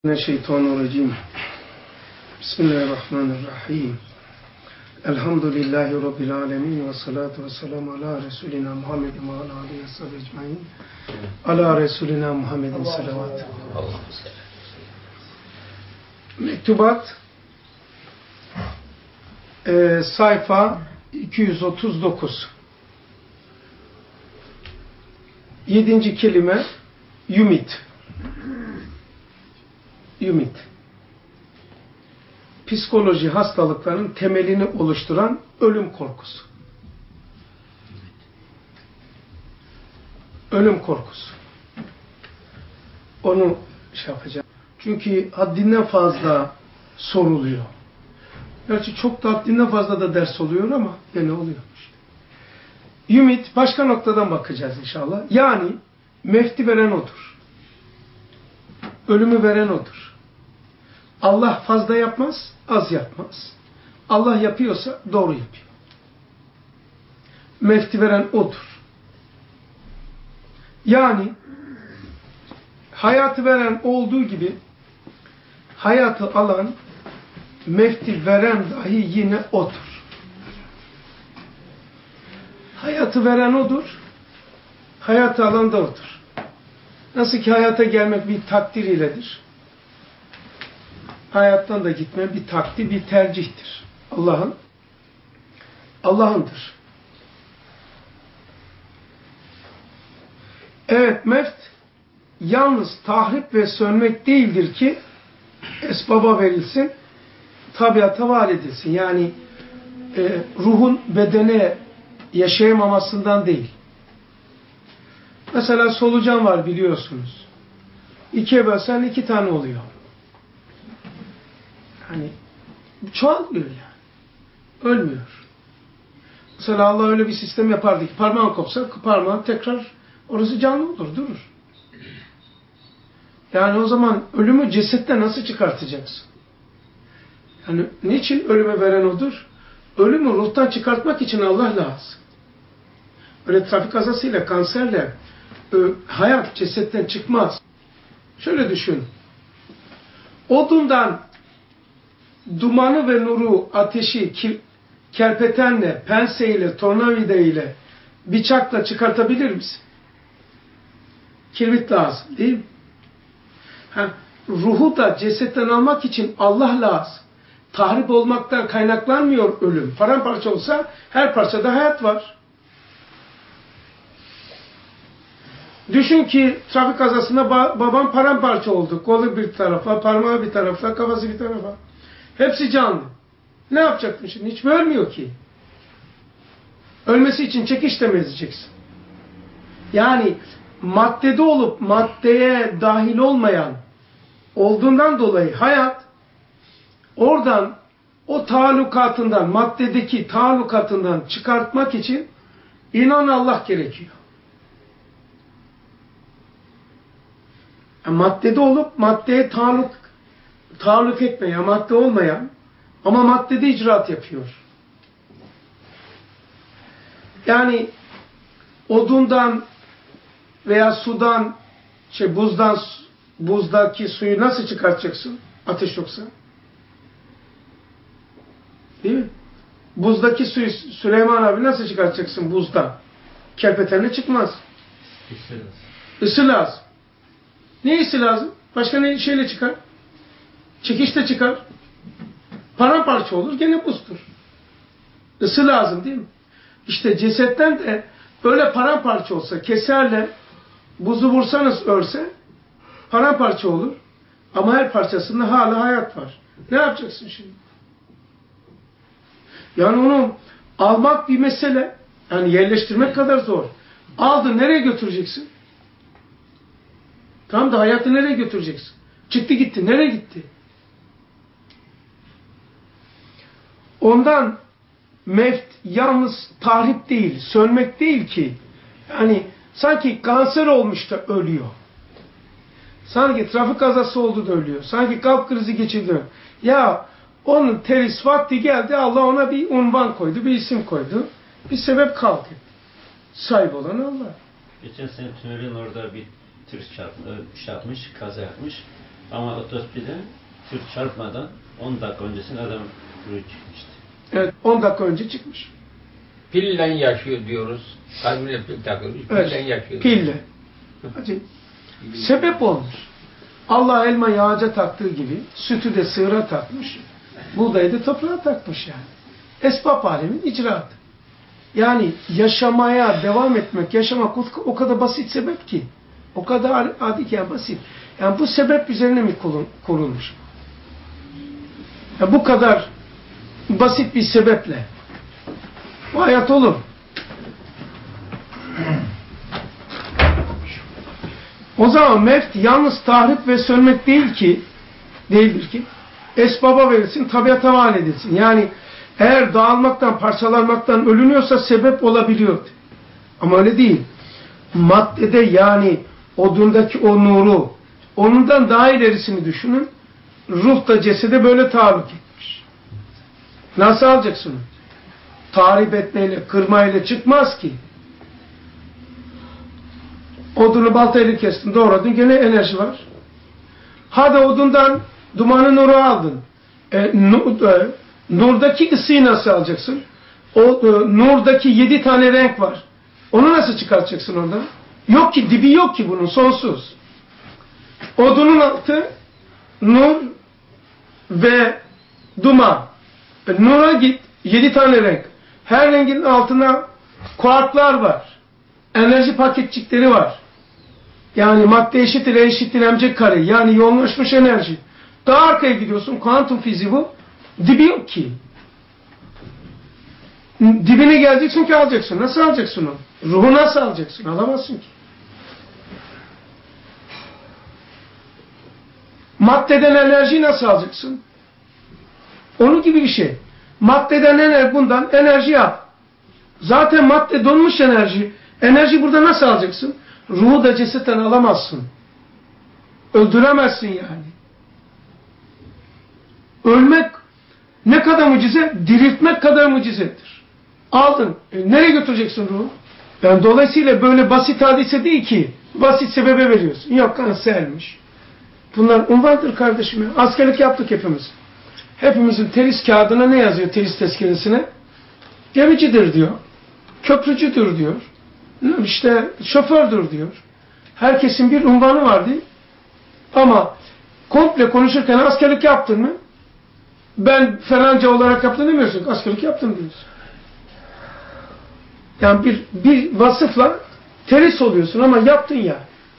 Mineşşeytanirracim. Bismillahirrahmanirrahim. Elhamdülillahi Rabbil alemin ve salatu ve selamu ala Resulina Muhammedin ve ala aleyhi ve sahibi ecmaîn. Ala Resulina Muhammedin salavat. Mektubat sayfa 239. 7. kelime yumit. Yumit. Psikoloji hastalıklarının temelini oluşturan ölüm korkusu. Ölüm korkusu. Onu yapacağım. Çünkü haddinden fazla soruluyor. Gerçi çok da haddinden fazla da ders oluyor ama gene oluyormuş. Yumit başka noktadan bakacağız inşallah. Yani mefti veren odur. Ölümü veren odur. Allah fazla yapmaz, az yapmaz. Allah yapıyorsa doğru yapıyor. Mefti veren odur. Yani hayatı veren olduğu gibi hayatı alan, mefti veren dahi yine odur. Hayatı veren odur, hayatı alan da odur. Nasıl ki hayata gelmek bir takdir iledir. Hayattan da gitme bir takdir, bir tercihtir. Allah'ındır. Evet, mevt yalnız tahrip ve sönmek değildir ki esbaba verilsin, tabiata var edilsin. Yani ruhun bedene yaşayamamasından değil. Mesela solucan var biliyorsunuz. 2'ye bölsen 2 tane oluyor. Hani çoğalmıyor yani. Ölmüyor. Mesela Allah öyle bir sistem yapardı ki parmağın kopsa parmağın tekrar orası canlı olur, durur. Yani o zaman ölümü cesetten nasıl çıkartacaksın? Yani niçin ölümü veren odur? Ölümü ruhtan çıkartmak için Allah lazım. Öyle trafik kazasıyla, kanserle hayat cesetten çıkmaz. Şöyle düşün. Odundan dumanı ve nuru, ateşi kerpetenle, penseyle, tornavida ile, bıçakla çıkartabilir misin? Kibrit lazım değil mi? Ruhu da cesetten almak için Allah lazım. Tahrip olmaktan kaynaklanmıyor ölüm. Paramparça olsa her parçada hayat var. Düşün ki trafik kazasında babam paramparça oldu. Kolu bir tarafa, parmağı bir tarafa, kafası bir tarafa. Hepsi canlı. Ne yapacaktın şimdi? Hiç mi ölmüyor ki? Ölmesi için çekiçle mi ezeceksin? Yani maddede olup maddeye dahil olmayan olduğundan dolayı hayat oradan o taallukatından, maddedeki taallukatından çıkartmak için inan Allah gerekiyor. Yani maddede olup maddeye taalluk etmeyen, madde olmayan ama maddede icraat yapıyor. Yani odundan veya sudan, buzdaki suyu nasıl çıkartacaksın? Ateş yoksa. Değil mi? Buzdaki suyu Süleyman abi nasıl çıkartacaksın buzdan? Kerpetenle çıkmaz. Isı lazım. Ne ısı lazım? Başka ne şeyle çıkar? Çekişle çıkar. Paramparça olur, gene buzdur. Isı lazım değil mi? İşte cesetten de böyle paramparça olsa, keserle buzu vursanız örse paramparça olur. Ama her parçasında hala hayat var. Ne yapacaksın şimdi? Yani onu almak bir mesele. Yani yerleştirmek kadar zor. Aldın, nereye götüreceksin? Tam da hayatı nereye götüreceksin? Çıktı gitti, nereye gitti? Ondan mevt yalnız tahrip değil, sönmek değil ki. Yani sanki kanser olmuş da ölüyor. Sanki trafik kazası oldu da ölüyor. Sanki kalp krizi geçirdi. Ya onun teris vakti geldi, Allah ona bir unvan koydu, bir isim koydu. Bir sebep kalk etti. Sahip olan Allah. Geçen sene tünelin orada bir tır yapmış, kaza yapmış. Ama otostopide sırt çarpmadan 10 dakika öncesinde adam ruh çıkmıştı. Evet, 10 dakika önce çıkmış. Pille yaşıyor diyoruz. Kalbine pil takılmış. Evet, Pille yaşıyor. pille. Sebep olmuş. Allah elmayı ağaca taktığı gibi sütü de sığıra takmış. Buğdayı da toprağa takmış yani. Esbab alemin icraatı. Yani yaşamaya devam etmek, yaşamak o kadar basit sebep ki. O kadar adi ki, yani basit. Yani bu sebep üzerine mi kurulmuş? Yani bu kadar basit bir sebeple bu hayat olur. O zaman mevt yalnız tahrip ve sönmek değildir ki esbaba verilsin, tabiata mal edilsin. Yani eğer dağılmaktan, parçalanmaktan ölünüyorsa sebep olabiliyor. Ama öyle değil. Maddede, yani odundaki o nuru, onundan daha ilerisini düşünün. Ruh da cesede böyle taalluk etmiş. Nasıl alacaksın onu? Tahrip etmeyle, kırmayla çıkmaz ki. Odunu baltayla kestin, doğradın, gene enerji var. Hadi odundan dumanı, nuru aldın. Nurdaki ısıyı nasıl alacaksın? Nurdaki 7 tane renk var. Onu nasıl çıkartacaksın oradan? Yok ki, dibi yok ki bunun, sonsuz. Odunun altı nur ve duman. Nura git, 7 tane renk. Her rengin altına kuarklar var. Enerji paketçikleri var. Yani madde eşittir, E eşittir mc kare. Yani yoğunlaşmış enerji. Daha arkaya gidiyorsun, kuantum fiziği bu. Dibi yok ki. Dibine geleceksin ki alacaksın. Nasıl alacaksın onu? Ruhu nasıl alacaksın? Alamazsın ki. Maddeden enerjiyi nasıl alacaksın? Onun gibi bir şey. Maddeden bundan enerji yap. Zaten madde donmuş enerji. Enerji burada nasıl alacaksın? Ruhu da cesetten alamazsın. Öldüremezsin yani. Ölmek ne kadar mucize? Diriltmek kadar mucizedir. Aldın. Nereye götüreceksin ruhu? Yani dolayısıyla böyle basit hadise değil ki. Basit sebebe veriyorsun. Yok, kansermiş. Bunlar unvandır kardeşim ya. Askerlik yaptık hepimiz. Hepimizin teris kağıdına ne yazıyor, teris tezkeresine? Gemicidir diyor. Köprücüdür diyor. İşte şofördür diyor. Herkesin bir unvanı var değil. Ama komple konuşurken askerlik yaptın mı? Ben falanca olarak yaptım demiyorsun. Askerlik yaptım diyorsun. Yani bir vasıfla teris oluyorsun ama yaptın ya.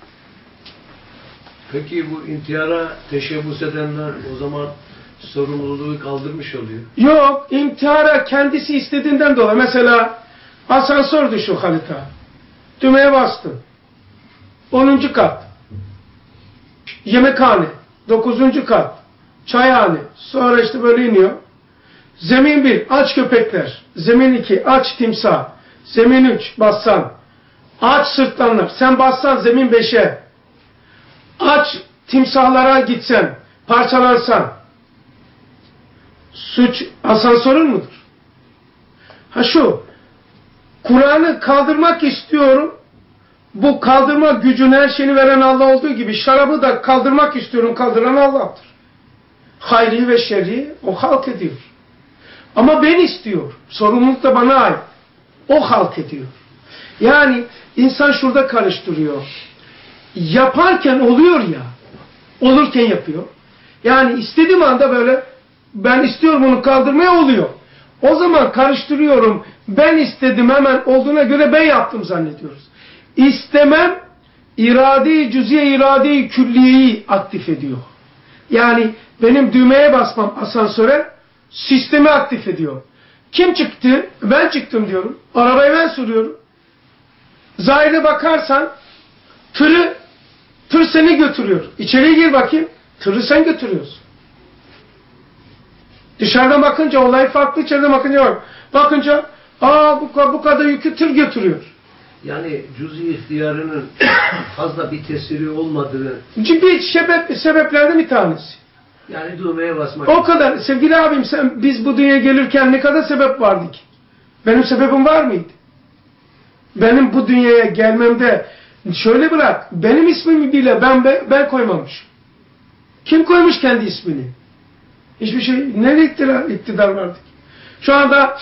Peki bu intihara teşebbüs edenler o zaman sorumluluğu kaldırmış oluyor. Yok, intihara kendisi istediğinden dolayı. Mesela asansördü şu Halita. Düğmeye bastın. 10. kat. Yemekhane. 9. kat. Çayhane. Sonra işte böyle iniyor. Zemin 1. Aç köpekler. Zemin 2. Aç timsah. Zemin 3. Bassan. Aç sırtlanlar. Sen bassan zemin 5'e. Aç timsahlara gitsen. Parçalarsan. Suç asansörün müdür? Ha şu. Kur'an'ı kaldırmak istiyorum. Bu kaldırma gücünü, her şeyini veren Allah olduğu gibi şarabı da kaldırmak istiyorum. Kaldıran Allah'tır. Hayri ve şerri o halk ediyor. Ama ben istiyor. Sorumluluk da bana ait. O halk ediyor. Yani insan şurada karıştırıyor. Yaparken oluyor ya. Olurken yapıyor. Yani istediğim anda böyle ben istiyorum bunu kaldırmaya oluyor. O zaman karıştırıyorum. Ben istedim hemen olduğuna göre ben yaptım zannediyoruz. İstemem irade-i cüz'iye, irade-i külliyeyi aktif ediyor. Yani benim düğmeye basmam asansöre sistemi aktif ediyor. Kim çıktı? Ben çıktım diyorum. Arabayı ben sürüyorum. Zahire bakarsan tır seni götürüyor. İçeriye gir bakayım. Tırı sen götürüyorsun. Dışarıdan bakınca olay farklı, içeriden bakınca var. Bakınca bu kadar yükü tır götürüyor. Yani cüz-i ihtiyarının fazla bir tesiri olmadığı... Bir sebeplerden bir tanesi. Yani düğmeye basmak. O kadar. Sevgili abim biz bu dünyaya gelirken ne kadar sebep vardı ki? Benim sebebim var mıydı? Benim bu dünyaya gelmemde şöyle bırak. Benim ismimi bile ben koymamışım. Kim koymuş kendi ismini? Hiçbir şey. Nerede iktidar vardı? Şu anda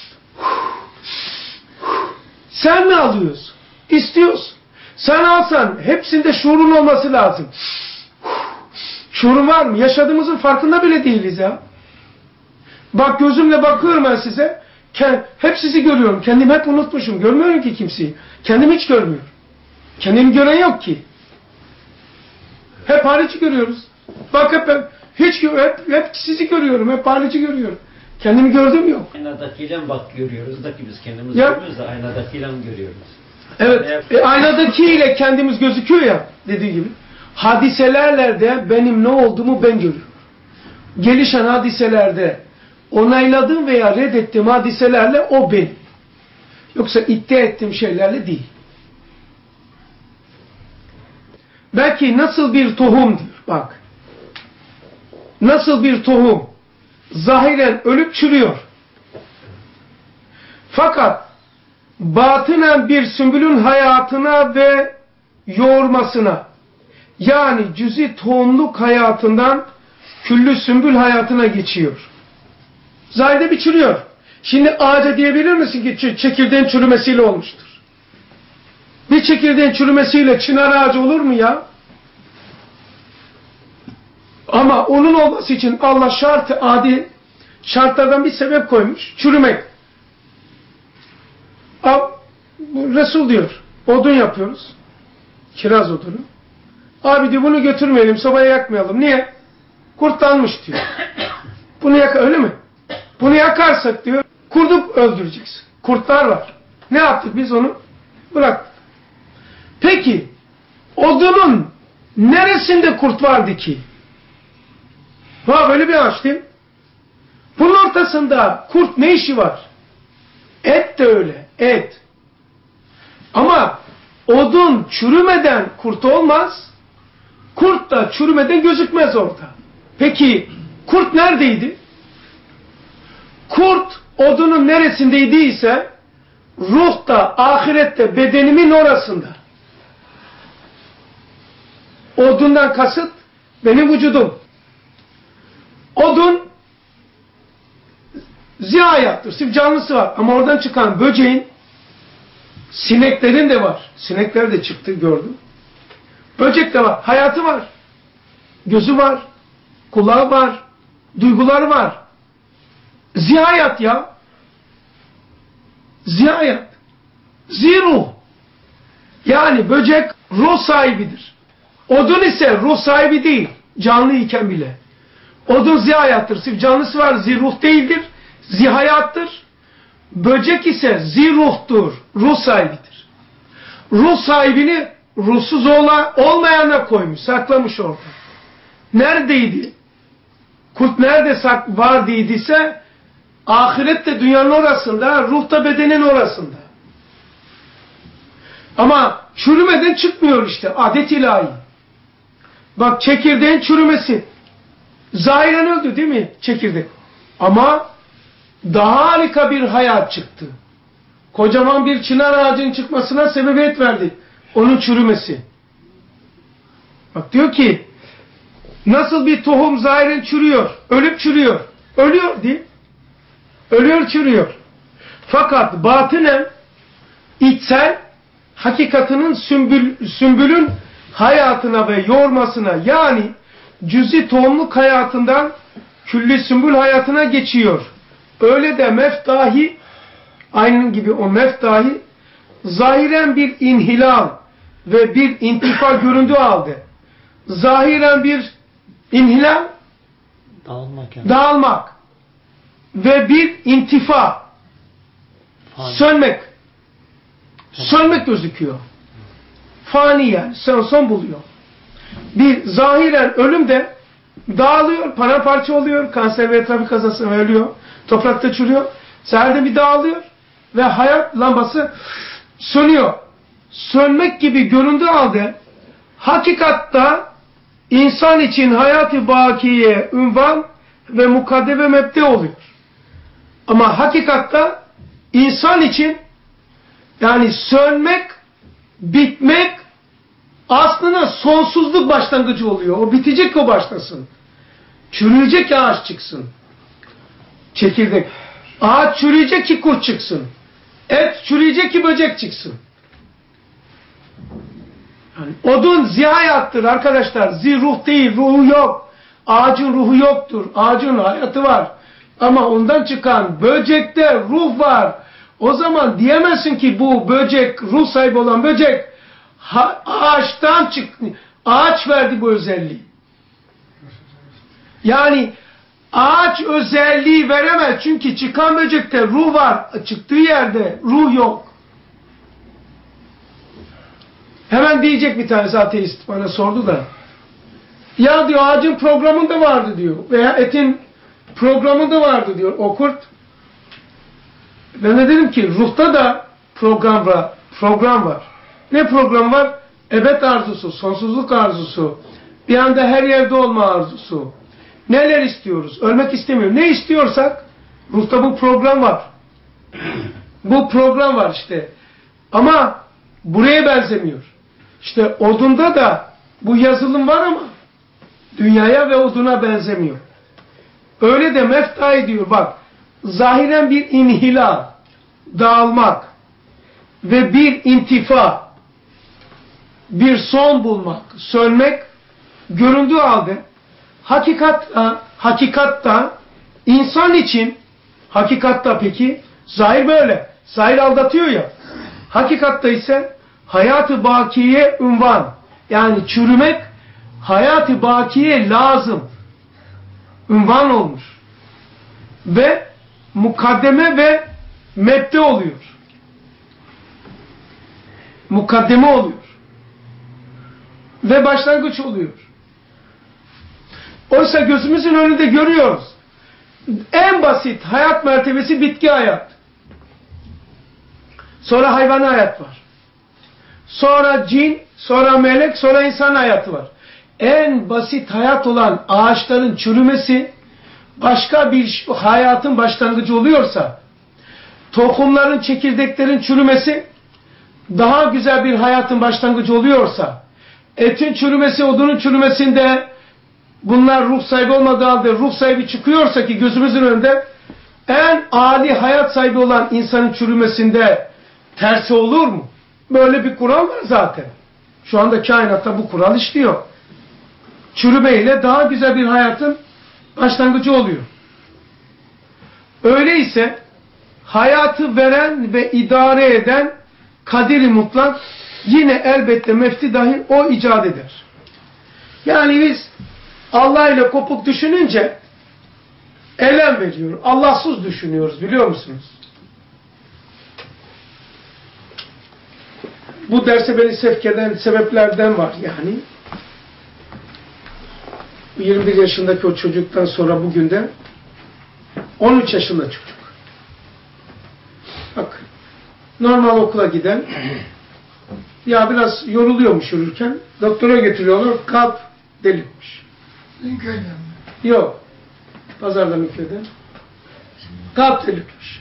sen mi alıyorsun? İstiyorsun. Sen alsan hepsinde şuurun olması lazım. Şuurun var mı? Yaşadığımızın farkında bile değiliz ya. Bak gözümle bakıyorum ben size. Hep sizi görüyorum. Kendimi hep unutmuşum. Görmüyorum ki kimseyi. Kendimi hiç görmüyorum. Kendimi gören yok ki. Hep harici görüyoruz. Bak hep sizi görüyorum. Hep harici görüyorum. Kendimi gördüm yok. Aynadakiyle bak görüyoruz da ki biz kendimizi görmüyoruz da aynadakiyle görüyoruz. Evet. Aynadakiyle kendimiz gözüküyor ya dediği gibi. Hadiselerle de benim ne olduğumu ben görüyorum. Gelişen hadiselerde onayladığım veya reddettiğim hadiselerle o benim. Yoksa iddia ettiğim şeylerle değil. Belki nasıl bir tohumdur bak. Nasıl bir tohum zahiren ölüp çürüyor. Fakat batınen bir sümbülün hayatına ve yoğurmasına, yani cüzi tohumluk hayatından küllü sümbül hayatına geçiyor. Zahirde bir çürüyor. Şimdi ağaca diyebilir misin ki çekirdeğin çürümesiyle olmuştur? Bir çekirdeğin çürümesiyle çınar ağacı olur mu ya? Ama onun olması için Allah adi şartlardan bir sebep koymuş. Çürümek. Resul diyor. Odun yapıyoruz. Kiraz odunu. Abi diyor bunu götürmeyelim, sobaya yakmayalım. Niye? Kurtlanmış diyor. Bunu öyle mi? Bunu yakarsak diyor, kurdu öldüreceksin. Kurtlar var. Ne yaptık biz onu? Bıraktık. Peki, odunun neresinde kurt vardı ki? Böyle bir ağaç değil mi? Bunun ortasında kurt ne işi var? Et de öyle, et. Ama odun çürümeden kurt olmaz, kurt da çürümeden gözükmez orada. Peki, kurt neredeydi? Kurt odunun neresindeydiyse, ruh da, ahirette, bedenimin orasında. Odundan kasıt, benim vücudum. Odun, ziyayattır, sırf canlısı var. Ama oradan çıkan böceğin, sineklerin de var. Sinekler de çıktı, gördüm. Böcek de var, hayatı var. Gözü var, kulağı var, duyguları var. Zihayat ya. Zihayat. Ziruh. Yani böcek ruh sahibidir. Odun ise ruh sahibi değil. Canlı iken bile. Odun zihayattır. Sırf canlısı var. Ziruh değildir. Zihayattır. Böcek ise ziruhtur. Ruh sahibidir. Ruh sahibini ruhsuz olmayana koymuş. Saklamış orada. Neredeydi? Kurt nerede var dediyse ahirette dünyanın orasında, ruh da bedenin orasında. Ama çürümeden çıkmıyor işte. Adet ilahi. Bak çekirdeğin çürümesi. Zahiren öldü değil mi çekirdek? Ama daha harika bir hayat çıktı. Kocaman bir çınar ağacının çıkmasına sebebiyet verdi. Onun çürümesi. Bak diyor ki nasıl bir tohum zahiren çürüyor, ölüp çürüyor. Ölüyor değil. Ölüyor, çürüyor. Fakat batınen içsel hakikatinin sümbülün hayatına ve yoğurmasına, yani cüzi tohumluk hayatından külli sümbül hayatına geçiyor. Öyle de meftahi, aynen gibi o meftahi zahiren bir inhilal ve bir intifa göründüğü halde, zahiren bir inhilal, dağılmak ve bir intifa, sönmek gözüküyor. Fani yani, son buluyor. Bir zahiren ölüm de dağılıyor, paramparça oluyor, kanser ve trafik kazasında ölüyor, toprakta çürüyor, seherde bir dağılıyor ve hayat lambası sönüyor. Sönmek gibi göründüğü halde hakikatta insan için hayat-ı bakiye ünvan ve mukadde ve mebde oluyor. Ama hakikatta insan için yani sönmek, bitmek aslında sonsuzluk başlangıcı oluyor. O bitecek ki o başlasın. Çürüyecek ki ağaç çıksın. Çekirdek. Ağaç çürüyecek ki kurt çıksın. Et çürüyecek ki böcek çıksın. Yani odun zihayattır arkadaşlar. Ruh değil, ruhu yok. Ağacın ruhu yoktur. Ağacın hayatı var. Ama ondan çıkan böcekte ruh var. O zaman diyemezsin ki bu böcek, ruh sahibi olan böcek ağaçtan çıktı. Ağaç verdi bu özelliği. Yani ağaç özelliği veremez. Çünkü çıkan böcekte ruh var. Çıktığı yerde ruh yok. Hemen diyecek bir tanesi ateist bana sordu da. Ya diyor ağacın programında vardı diyor. Veya etin programında vardı diyor o kurt. Ben de dedim ki ruhta da program var. Ne program var? Ebed arzusu, sonsuzluk arzusu. Bir anda her yerde olma arzusu. Neler istiyoruz? Ölmek istemiyor. Ne istiyorsak ruhta bu program var. Bu program var işte. Ama buraya benzemiyor. İşte odunda da bu yazılım var ama dünyaya ve oduna benzemiyor. Öyle de mefta ediyor bak. Zahiren bir inhilal, dağılmak ve bir intifa, bir son bulmak, sönmek göründüğü halde hakikatta insan için hakikatta peki zahir böyle. Zahir aldatıyor ya. Hakikatta ise hayat-ı bakiye ünvan. Yani çürümek hayat-ı bakiye lazım. Ünvan olmuş. Ve mukaddeme ve mebde oluyor. Mukaddeme oluyor. Ve başlangıç oluyor. Oysa gözümüzün önünde görüyoruz. En basit hayat mertebesi bitki hayat. Sonra hayvan hayat var. Sonra cin, sonra melek, sonra insan hayatı var. En basit hayat olan ağaçların çürümesi başka bir hayatın başlangıcı oluyorsa, tohumların, çekirdeklerin çürümesi daha güzel bir hayatın başlangıcı oluyorsa, etin çürümesi, odunun çürümesinde bunlar ruh sahibi olmadığı halde ruh sahibi çıkıyorsa ki gözümüzün önünde en âli hayat sahibi olan insanın çürümesinde tersi olur mu? Böyle bir kural var zaten. Şu anda kainatta bu kural işliyor. Çürümeyle daha güzel bir hayatın başlangıcı oluyor. Öyleyse hayatı veren ve idare eden kadir-i mutlak yine elbette mefti dahi o icat eder. Yani biz Allah ile kopuk düşününce elem veriyor. Allahsız düşünüyoruz biliyor musunuz? Bu derse beni sevk eden sebeplerden var yani. 21 yaşındaki o çocuktan sonra bugün de 13 yaşında çocuk. Bak, normal okula giden ya biraz yoruluyormuş yürürken doktora getiriyorlar, kalp delikmiş. Linköy'den mi? Yok. Pazarda Linköy'den. Kalp delikmiş.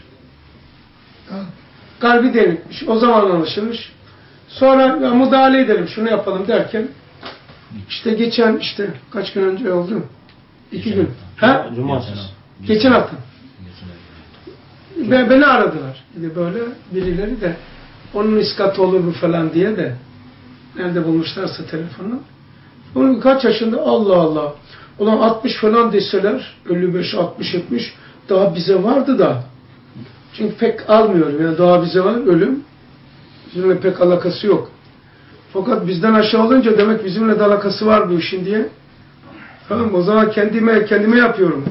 Kalbi delikmiş. O zaman anlaşılmış. Sonra ya, müdahale edelim, şunu yapalım derken işte geçen kaç gün önce oldu? 2 gün. Ha? Cumartesi. Geçen hafta. Beni aradılar. Böyle birileri de onun iskatı olur mu falan diye de nerede bulmuşlarsa telefonu. Onun kaç yaşında? Allah Allah. Ulan 60 falan deseler 55, 60, 70 daha bize vardı da. Çünkü pek almıyorum. Yani daha bize var ölüm. Bizimle pek alakası yok. Fakat bizden aşağı olunca demek bizimle de alakası var bu işin diye. Tamam, o zaman kendime yapıyorum.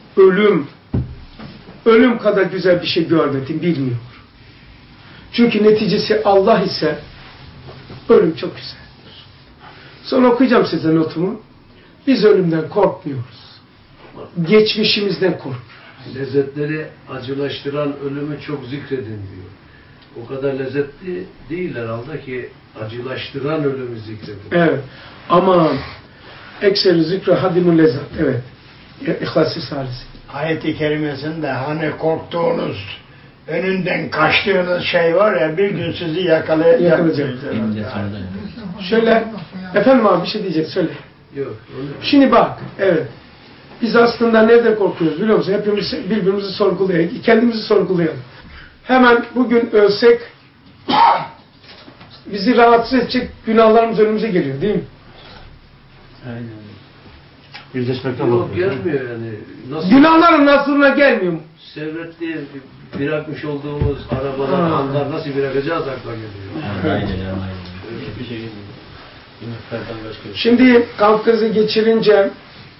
Ölüm kadar güzel bir şey görmedim, bilmiyorum. Çünkü neticesi Allah ise ölüm çok güzel. Sonra okuyacağım size notumu. Biz ölümden korkmuyoruz. Geçmişimizden korkuyoruz. Lezzetleri acılaştıran ölümü çok zikredin diyor. O kadar lezzetli değil herhalde ki acılaştıran ölümü zikredin. Evet. Ama ekseri zikre hadimul lezzet. Evet. İhlas-ı Salisi. Ayet-i kerimesinde hani korktuğunuz, önünden kaçtığınız şey var ya bir gün sizi yakalayacak. Şöyle, efendim abi bir şey diyecek, söyle. Yok. Şimdi bak, evet. Biz aslında nereden korkuyoruz biliyor musun? Hepimiz birbirimizi sorgulayalım, kendimizi sorgulayalım. Hemen bugün ölsek, bizi rahatsız edecek günahlarımız önümüze geliyor değil mi? Aynen. Yüzleşmekten Yok gelmiyor yani. Nasıl? Günahların nazırına gelmiyor mu? Seyrettiği bırakmış olduğumuz arabalar, anlar nasıl bırakacağız akla geliyor. Aynen. Hiçbir şey gelmiyor. Günahlardan başka bir şey. Şimdi kalp krizi geçirince,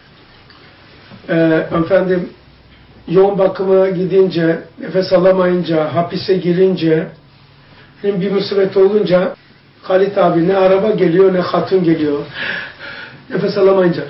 efendim yoğun bakıma gidince, nefes alamayınca, hapise girince, bir musibet olunca Halit abi ne araba geliyor ne hatun geliyor. Nefes alamayınca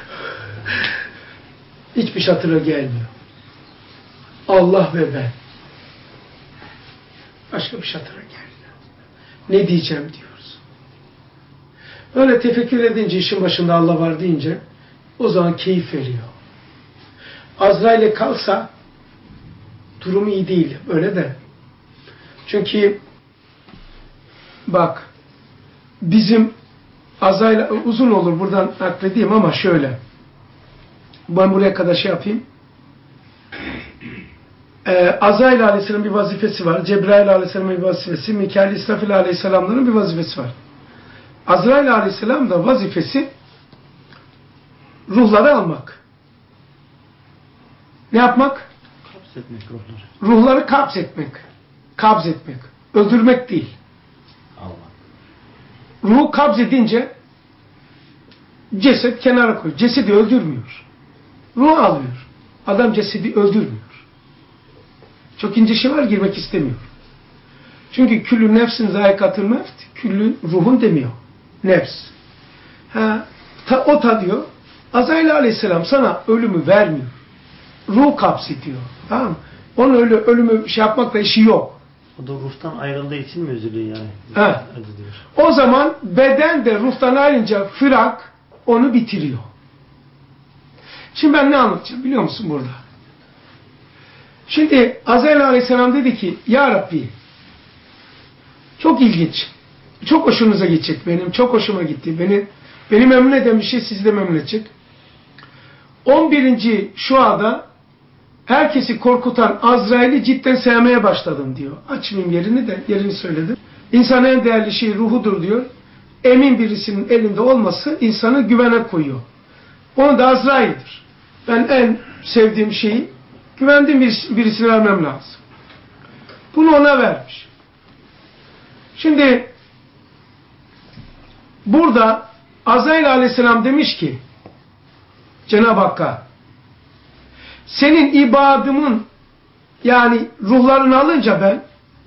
hiçbir şey hatıra gelmiyor. Allah ve ben. Başka bir şey hatıra gelmiyor. Ne diyeceğim diyoruz. Öyle tefekkür edince, işin başında Allah var deyince o zaman keyif veriyor. Azrail'e kalsa durumu iyi değil. Öyle de. Çünkü bak bizim Azrail uzun olur buradan nakledeyim ama şöyle. Ben buraya kadar şey yapayım. Azrail Aleyhisselam'ın bir vazifesi var. Cebrail Aleyhisselam'ın bir vazifesi. Mikail İsrafil Aleyhisselam'ların bir vazifesi var. Azrail Aleyhisselam da vazifesi ruhları almak. Ne yapmak? Kapsetmek ruhları. Ruhları kabzetmek. Kabzetmek. Öldürmek değil. Allah. Ruhu kabzedince ceset kenara koyuyor. Cesedi öldürmüyor. Ruhu alıyor. Adam cesedi öldürmüyor. Çok ince şey var, girmek istemiyor. Çünkü küllü nefsin zayikatül mevt, küllü ruhun demiyor. Nefs. O tadıyor. Azrail Aleyhisselam sana ölümü vermiyor. Ruh kabzediyor. Tamam mı? Onun öyle ölümü şey yapmakla işi yok. O da ruhtan ayrıldığı için mi üzülüyor yani? Evet. O zaman beden de ruhtan ayrılınca fırak onu bitiriyor. Şimdi ben ne anlatacağım biliyor musun burada? Şimdi Azrail Aleyhisselam dedi ki Ya Rabbi çok ilginç. Çok hoşunuza gidecek benim. Çok hoşuma gitti. Beni memnun eden bir şey sizi de memnun edecek. 11. şuada herkesi korkutan Azrail'i cidden sevmeye başladım diyor. Açmayayım yerini söyledim. İnsanın en değerli şeyi ruhudur diyor. Emin birisinin elinde olması insanı güvene koyuyor. Onu da Azrail'dir. Ben en sevdiğim şeyi güvendiğim birisine vermem lazım. Bunu ona vermiş. Şimdi burada Azrail Aleyhisselam demiş ki Cenab-ı Hakk'a senin ibadımın yani ruhlarını alınca ben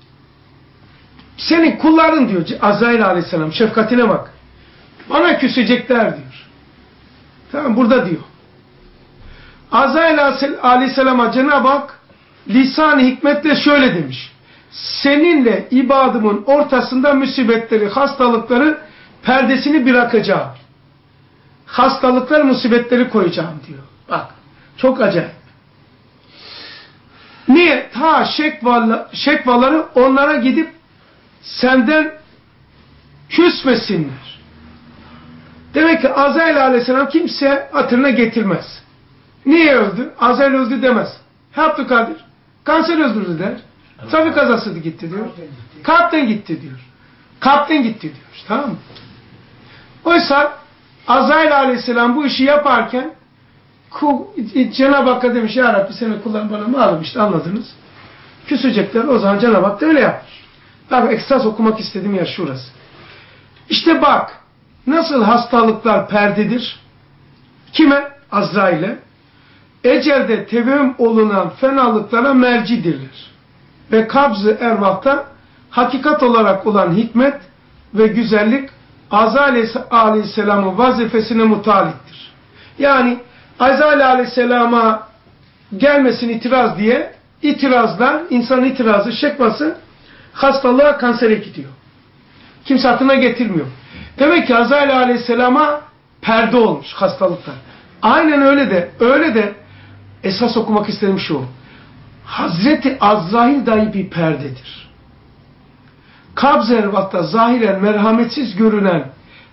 senin kulların diyor Azrail Aleyhisselam şefkatine bak. Bana küsecekler diyor. Tamam burada diyor. Azrail Aleyhisselam'a Cenab-ı Hak lisan-ı hikmetle şöyle demiş. Seninle ibadımın ortasında musibetleri, hastalıkları perdesini bırakacağım. Hastalıklar, musibetleri koyacağım diyor. Bak çok acayip. Niye? Ta şekvaları onlara gidip senden küsmesinler. Demek ki Azrail Aleyhisselam kimse hatırına getirmez. Niye öldü? Azrail öldü demez. Ne yaptı Kadir? Kanser öldürdü der. Trafik kazası gitti diyor. Kalpten gitti diyor. Kalpten gitti diyor. Tamam mı? Oysa Azrail Aleyhisselam bu işi yaparken Cenab-ı Hakk'a demiş Ya Rabbi senin kulların bana malum işte anladınız. Küsecekler o zaman Cenab-ı Hak da öyle yapmış. Bak esas okumak istediğim yer şurası. İşte bak nasıl hastalıklar perdedir. Kime? Azrail'e. Ecelde tevehüm olunan fenalıklara mercidirler. Ve kabz-ı ervahta hakikat olarak olan hikmet ve güzellik Azrail Aleyhisselam'ın vazifesine mutalittir. Yani Azrail Aleyhisselam'a gelmesin itiraz diye itirazlar, insanın itirazı, şekvası hastalığa, kansere gidiyor. Kimse hatırına getirmiyor. Demek ki Azrail Aleyhisselam'a perde olmuş hastalıklar. Aynen öyle de esas okumak istediğim şu. Hazreti Azrail dahi bir perdedir. Kabz-ı ervahta zahiren merhametsiz görünen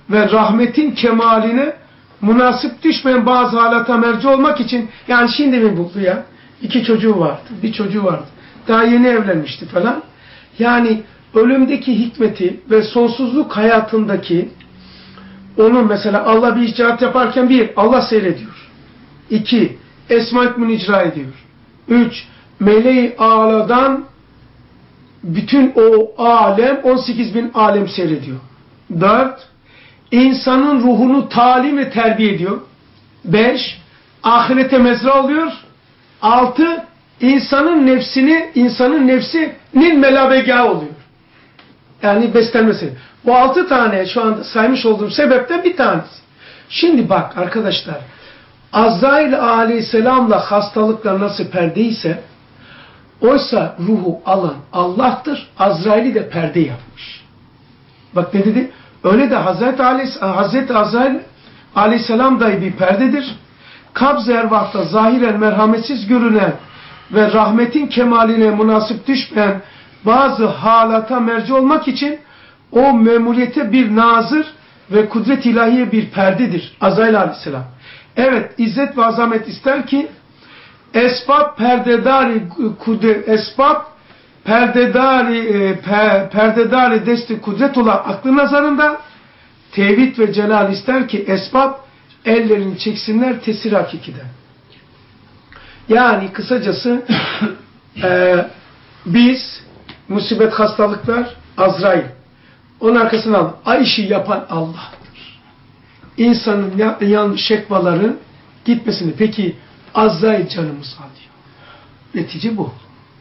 ve rahmetin kemaline münasip düşmeyen bazı halata merci olmak için, yani şimdi mi buldu ya? 2 çocuğu vardı, bir çocuğu vardı. Daha yeni evlenmişti falan. Yani ölümdeki hikmeti ve sonsuzluk hayatındaki onun mesela Allah bir icraat yaparken Allah seyrediyor. 2. Esma hükmünü icra ediyor. 3. Meleği A'ladan bütün o alem 18.000 alem seyrediyor. 4. İnsanın ruhunu talim ve terbiye ediyor. 5. Ahirete mezra oluyor. 6. İnsanın nefsinin melabegahı oluyor. Yani beslenmesi. Bu 6 tane şu anda saymış olduğum sebepten bir tanesi. Şimdi bak arkadaşlar, Azrail aleyhisselamla hastalıklar nasıl perdeyse, oysa ruhu alan Allah'tır, Azrail'i de perde yapmış. Bak ne dedi? Öyle de Hazreti Azrail aleyhisselam dahi bir perdedir. Kabz-ı ervahta zahiren merhametsiz görünen ve rahmetin kemaline münasip düşmeyen bazı halata merci olmak için o memuriyete bir nazır ve kudret ilahiye bir perdedir Azrail aleyhisselam. Evet, izzet ve azamet ister ki esbab perdedari desti kudret olan aklı nazarında, tevhid ve celal ister ki esbab ellerini çeksinler tesir hakikiden. Yani kısacası biz musibet, hastalıklar Azrail. Onun arkasından işi yapan Allah'tır. İnsanın yanlış şekvaların gitmesini. Peki Azrail canımızı alıyor. Netice bu.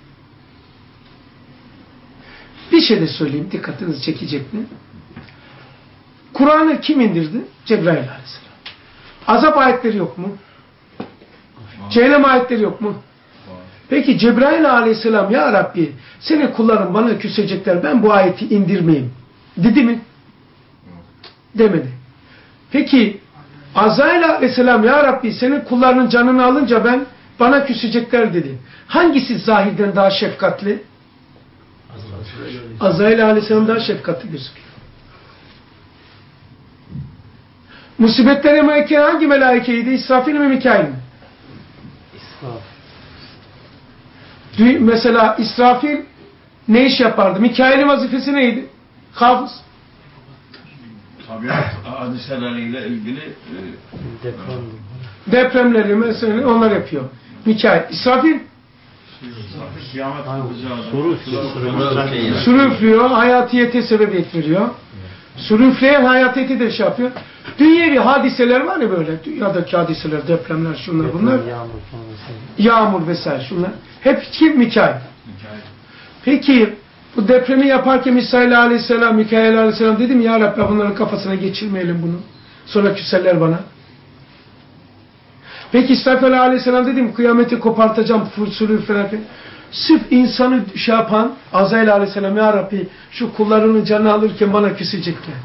Bir şey de söyleyeyim, dikkatinizi çekecek mi? Kur'an'ı kim indirdi? Cebrail aleyhisselam. Azap ayetleri yok mu? Cehennem ayetleri yok mu? Peki Cebrail aleyhisselam, ya Rabbi senin kulların bana küsecekler, ben bu ayeti indirmeyeyim dedi mi? Demedi. Peki Azrail aleyhisselam, ya Rabbi senin kullarının canını alınca bana küsecekler dedi. Hangisi zahirden daha şefkatli? Azrail aleyhisselam daha şefkatli gözüküyor. Musibetlere meleke hangi melaikeydi? İsrafil mi, Mikail mi? Mesela İsrafil ne iş yapardı? Mikail'in vazifesi neydi? Hafız. Tabiat hadiseleriyle ilgili depremleri mesela onlar yapıyor. Mikail. İsrafil kıyamet suru üflüyor, hayatiyete sebebiyet veriyor. Suru üfleyen hayatiyeti de şey yapıyor. Dünyevi hadiseler var ya böyle, dünyadaki hadiseler, depremler, şunlar bunlar. Yağmur vesaire şunlar. Hep kim? Mikail. Peki bu depremi yaparken Mikail aleyhisselam dedim ya Rabbi bunların kafasına geçirmeyelim bunu. Sonra küserler bana. Peki İsrafil aleyhisselam dedim kıyameti kopartacağım suru üflerken. Sırf insanı şey yapan Azrail aleyhisselam, ya Rabbi şu kullarının canını alırken bana küsecekler.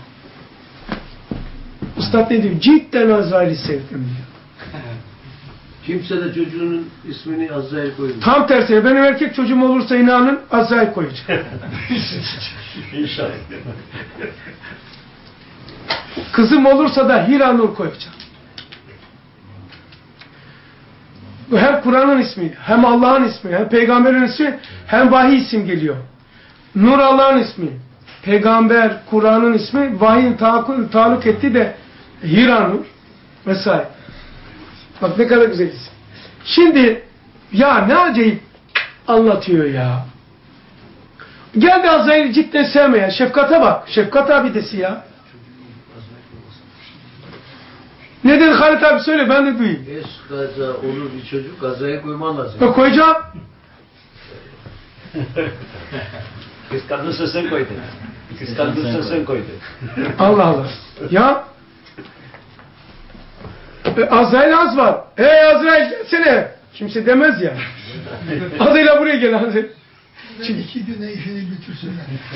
Üstad ne diyor? Cidden Azrail'i sevdim diyor. Kimse de çocuğunun ismini Azrail koymuyor. Tam tersine benim erkek çocuğum olursa inanın Azrail koyacağım. İnşallah. Kızım olursa da Hiranur koyacağım. Bu hem Kur'an'ın ismi, hem Allah'ın ismi, hem Peygamber'in ismi, hem vahiy isim geliyor. Nur Allah'ın ismi, Peygamber, Kur'an'ın ismi, vahyin taluk etti de Hiranur vesaire. Bak ne kadar güzel isim. Şimdi ya ne acayip anlatıyor ya. Geldi Azrail'i cidden sevmeye. Şefkate bak. Şefkat abidesi ya. Ne dedi Halit abi söyle ben de duyayım. Eskaza olur bir çocuk Azrail'i koyman lazım. Koyacağım. Kıskandırsa sen koydun. Kıskandırsa sen koydun. Allah Allah. Ya Azrail az var. Azrail gelsene. Kimse demez ya. Azrail'e buraya gel Azrail. Şimdi 2 güne işini bitirsinler.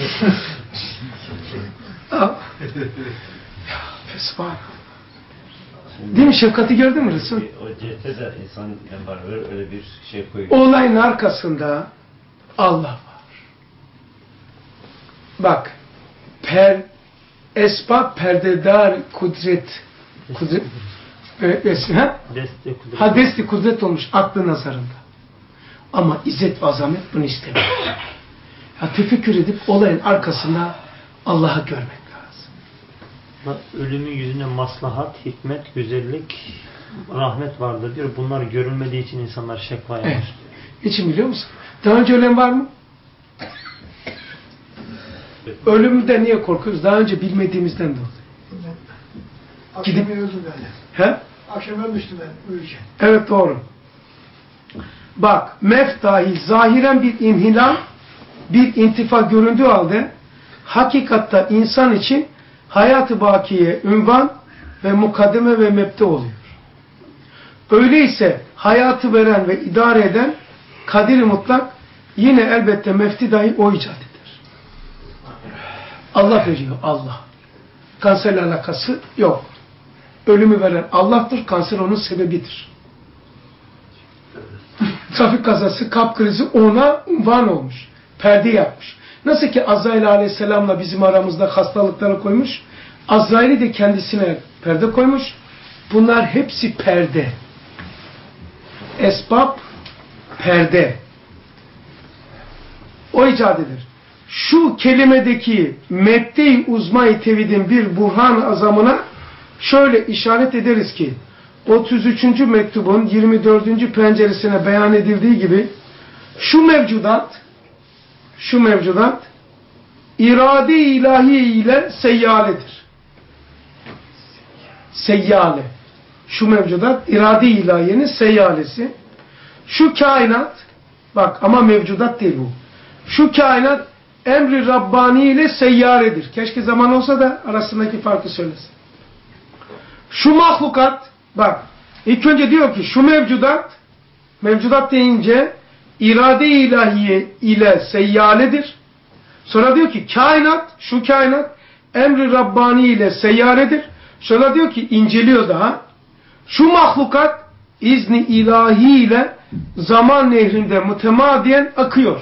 Ya Fesbah. Değil mi? Şefkati gördün mü Resul? O cihette de insan var öyle bir şey koyuyor. Olayın arkasında Allah var. Bak esbab perdedar kudret. Desti kudret olmuş aklı nazarında. Ama izzet ve azamet bunu istemiyor. Ya tefekkür edip olayın arkasında Allah'ı görmek lazım. Ölümün yüzünde maslahat, hikmet, güzellik, rahmet vardır diyor. Bunlar görülmediği için insanlar şekva yapar. Evet. Niçin biliyor musun? Daha önce ölen var mı? Ölümden niye korkuyoruz? Daha önce bilmediğimizden dolayı. Akşam öldüm yani. He? Akşam ölmüştüm ben uyurken. Evet doğru. Bak mevt dahi zahiren bir inhilal, bir intifa göründüğü halde hakikatta insan için hayat-ı bakiye ünvan ve mukaddeme ve mebde oluyor. Öyleyse hayatı veren ve idare eden kadir-i mutlak yine elbette mefti dahi o icat eder. Allah veriyor, Allah. Kanserle alakası yok. Ölümü veren Allah'tır, kanser onun sebebidir. Trafik kazası, kalp krizi ona unvan olmuş. Perde yapmış. Nasıl ki Azrail aleyhisselamla bizim aramızda hastalıkları koymuş, Azrail'i de kendisine perde koymuş. Bunlar hepsi perde. Esbab perde. O icat eder. Şu kelimedeki mebde-i uzma-i tevhidin bir burhan azamına şöyle işaret ederiz ki 33. mektubun 24. penceresine beyan edildiği gibi şu mevcudat irade-i ilahi ile seyyaledir. Seyyale. Şu mevcudat irade-i ilahiyenin seyyalesi. Şu kainat, bak ama mevcudat değil bu. Şu kainat emri Rabbani ile seyyaredir. Keşke zaman olsa da arasındaki farkı söylesin. Şu mahlukat, bak ilk önce diyor ki şu mevcudat deyince irade-i ilahiye ile seyyaledir. Sonra diyor ki kainat, şu kainat emri Rabbani ile seyyaredir. Sonra diyor ki inceliyor daha. Şu mahlukat izni ilahi ile zaman nehrinde mütemadiyen akıyor.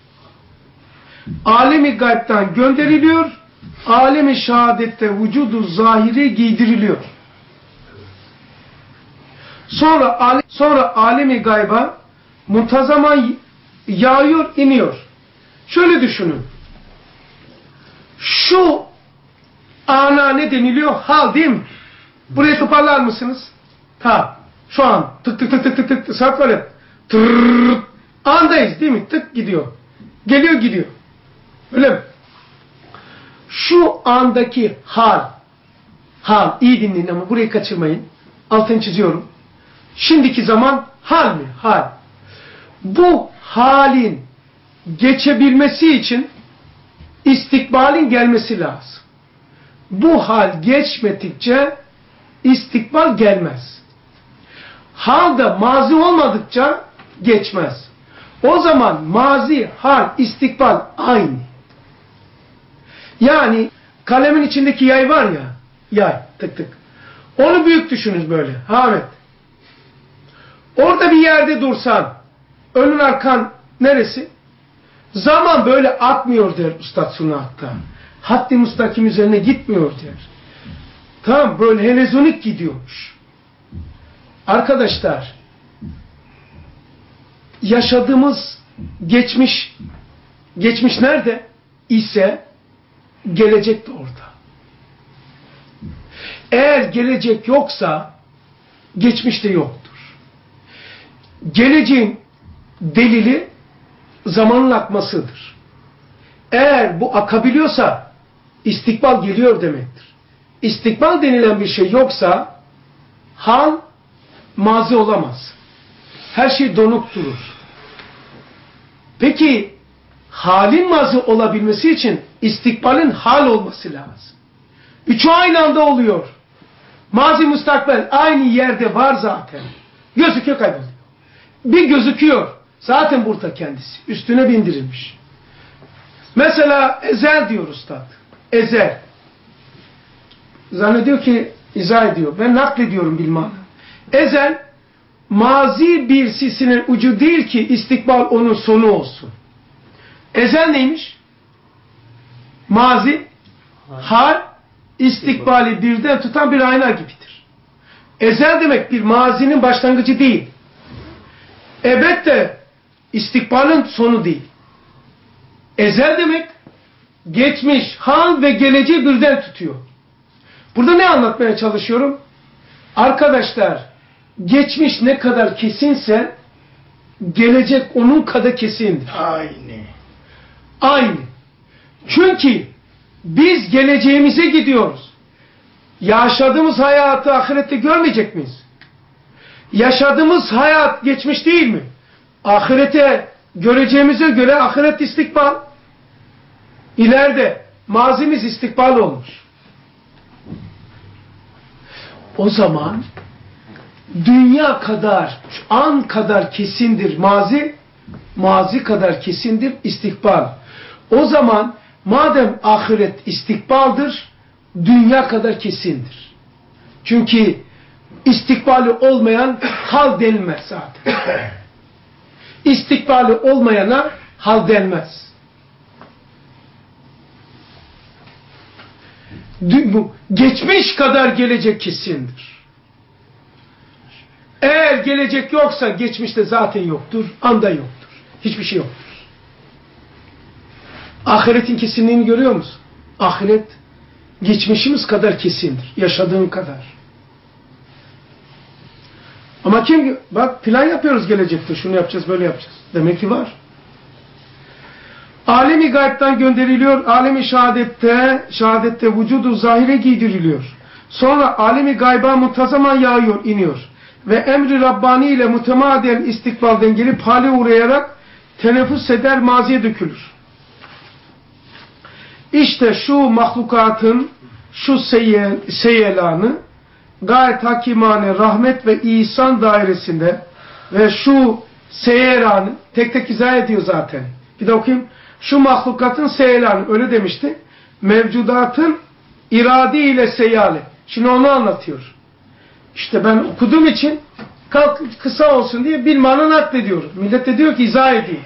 Alemi gaybtan gönderiliyor. Alemi şehadette vücudu zahiri giydiriliyor. Sonra alemi gayba muntazaman yağıyor, iniyor. Şöyle düşünün. Şu ana ne deniliyor? Hal değil mi? Buraya toparlar mısınız? Ha. Şu an tık tık tık tık tık tık saat var ya. Tırrrr. Andayız değil mi? Tık gidiyor. Geliyor gidiyor. Öyle mi? Şu andaki hal iyi dinleyin ama burayı kaçırmayın. Altını çiziyorum. Şimdiki zaman hal mi? Hal. Bu halin geçebilmesi için istikbalin gelmesi lazım. Bu hal geçmedikçe istikbal gelmez. Hal da mazi olmadıkça geçmez. O zaman mazi, hal, istikbal aynı. Yani kalemin içindeki yay var ya, yay, tık tık. Onu büyük düşünün böyle, Ahmet. Orada bir yerde dursan, önün arkan neresi? Zaman böyle akmıyor der Üstad Sunat'ta. Haddi müstakim üzerine gitmiyor der. Tamam, böyle helezonik gidiyormuş. Arkadaşlar, yaşadığımız geçmiş nerede ise gelecek de orada. Eğer gelecek yoksa geçmiş de yoktur. Geleceğin delili zamanın akmasıdır. Eğer bu akabiliyorsa istikbal geliyor demektir. İstikbal denilen bir şey yoksa hal mazi olamaz. Her şey donuk durur. Peki halin mazi olabilmesi için istikbalin hal olması lazım. Üçü aynı anda oluyor. Mazi müstakbel aynı yerde var zaten. Gözüküyor, kayboluyor. Bir gözüküyor. Zaten burada kendisi. Üstüne bindirilmiş. Mesela ezel diyor Üstad. Ezel. Zannediyor ki izah ediyor. Ben naklediyorum bilmem. Ezel mazi bir sisinin ucu değil ki istikbal onun sonu olsun. Ezel neymiş? Mazi, hal, istikbali birden tutan bir ayna gibidir. Ezel demek bir mazinin başlangıcı değil. Ebed de istikbalin sonu değil. Ezel demek geçmiş, hal ve geleceği birden tutuyor. Burada ne anlatmaya çalışıyorum? Arkadaşlar, geçmiş ne kadar kesinse gelecek onun kadar kesindir. Aynı. Çünkü biz geleceğimize gidiyoruz. Yaşadığımız hayatı ahirette görmeyecek miyiz? Yaşadığımız hayat geçmiş değil mi? Ahirete göreceğimize göre ahiret istikbal. İleride mazimiz istikbal olmuş. O zaman dünya kadar, an kadar kesindir mazi, mazi kadar kesindir istikbal. O zaman madem ahiret istikbaldır, dünya kadar kesindir. Çünkü istikbali olmayan hal denilmez zaten. İstikbali olmayana hal denmez. Bu geçmiş kadar gelecek kesindir. Eğer gelecek yoksa geçmişte zaten yoktur, anda yoktur. Hiçbir şey yoktur. Ahiretin kesinliğini görüyor musun? Ahiret geçmişimiz kadar kesindir. Yaşadığın kadar. Ama kim, bak plan yapıyoruz gelecekte. Şunu yapacağız, böyle yapacağız. Demek ki var. Alemi gaybden gönderiliyor. Alemi şehadette vücudu zahire giydiriliyor. Sonra alemi gayba muntazaman yağıyor, iniyor. Ve emri Rabbani ile mütemadiyen istikbalden gelip hale uğrayarak teneffüs eder, maziye dökülür. İşte şu mahlukatın şu seyelanı gayet hakimane rahmet ve ihsan dairesinde ve şu seyelanı tek tek izah ediyor zaten. Bir de okuyayım. Şu mahlukatın seyelanı öyle demişti. Mevcudatın irade ile seyali. Şimdi onu anlatıyor. İşte ben okuduğum için kısa olsun diye bir mana naklediyorum. Millet de diyor ki izah edeyim.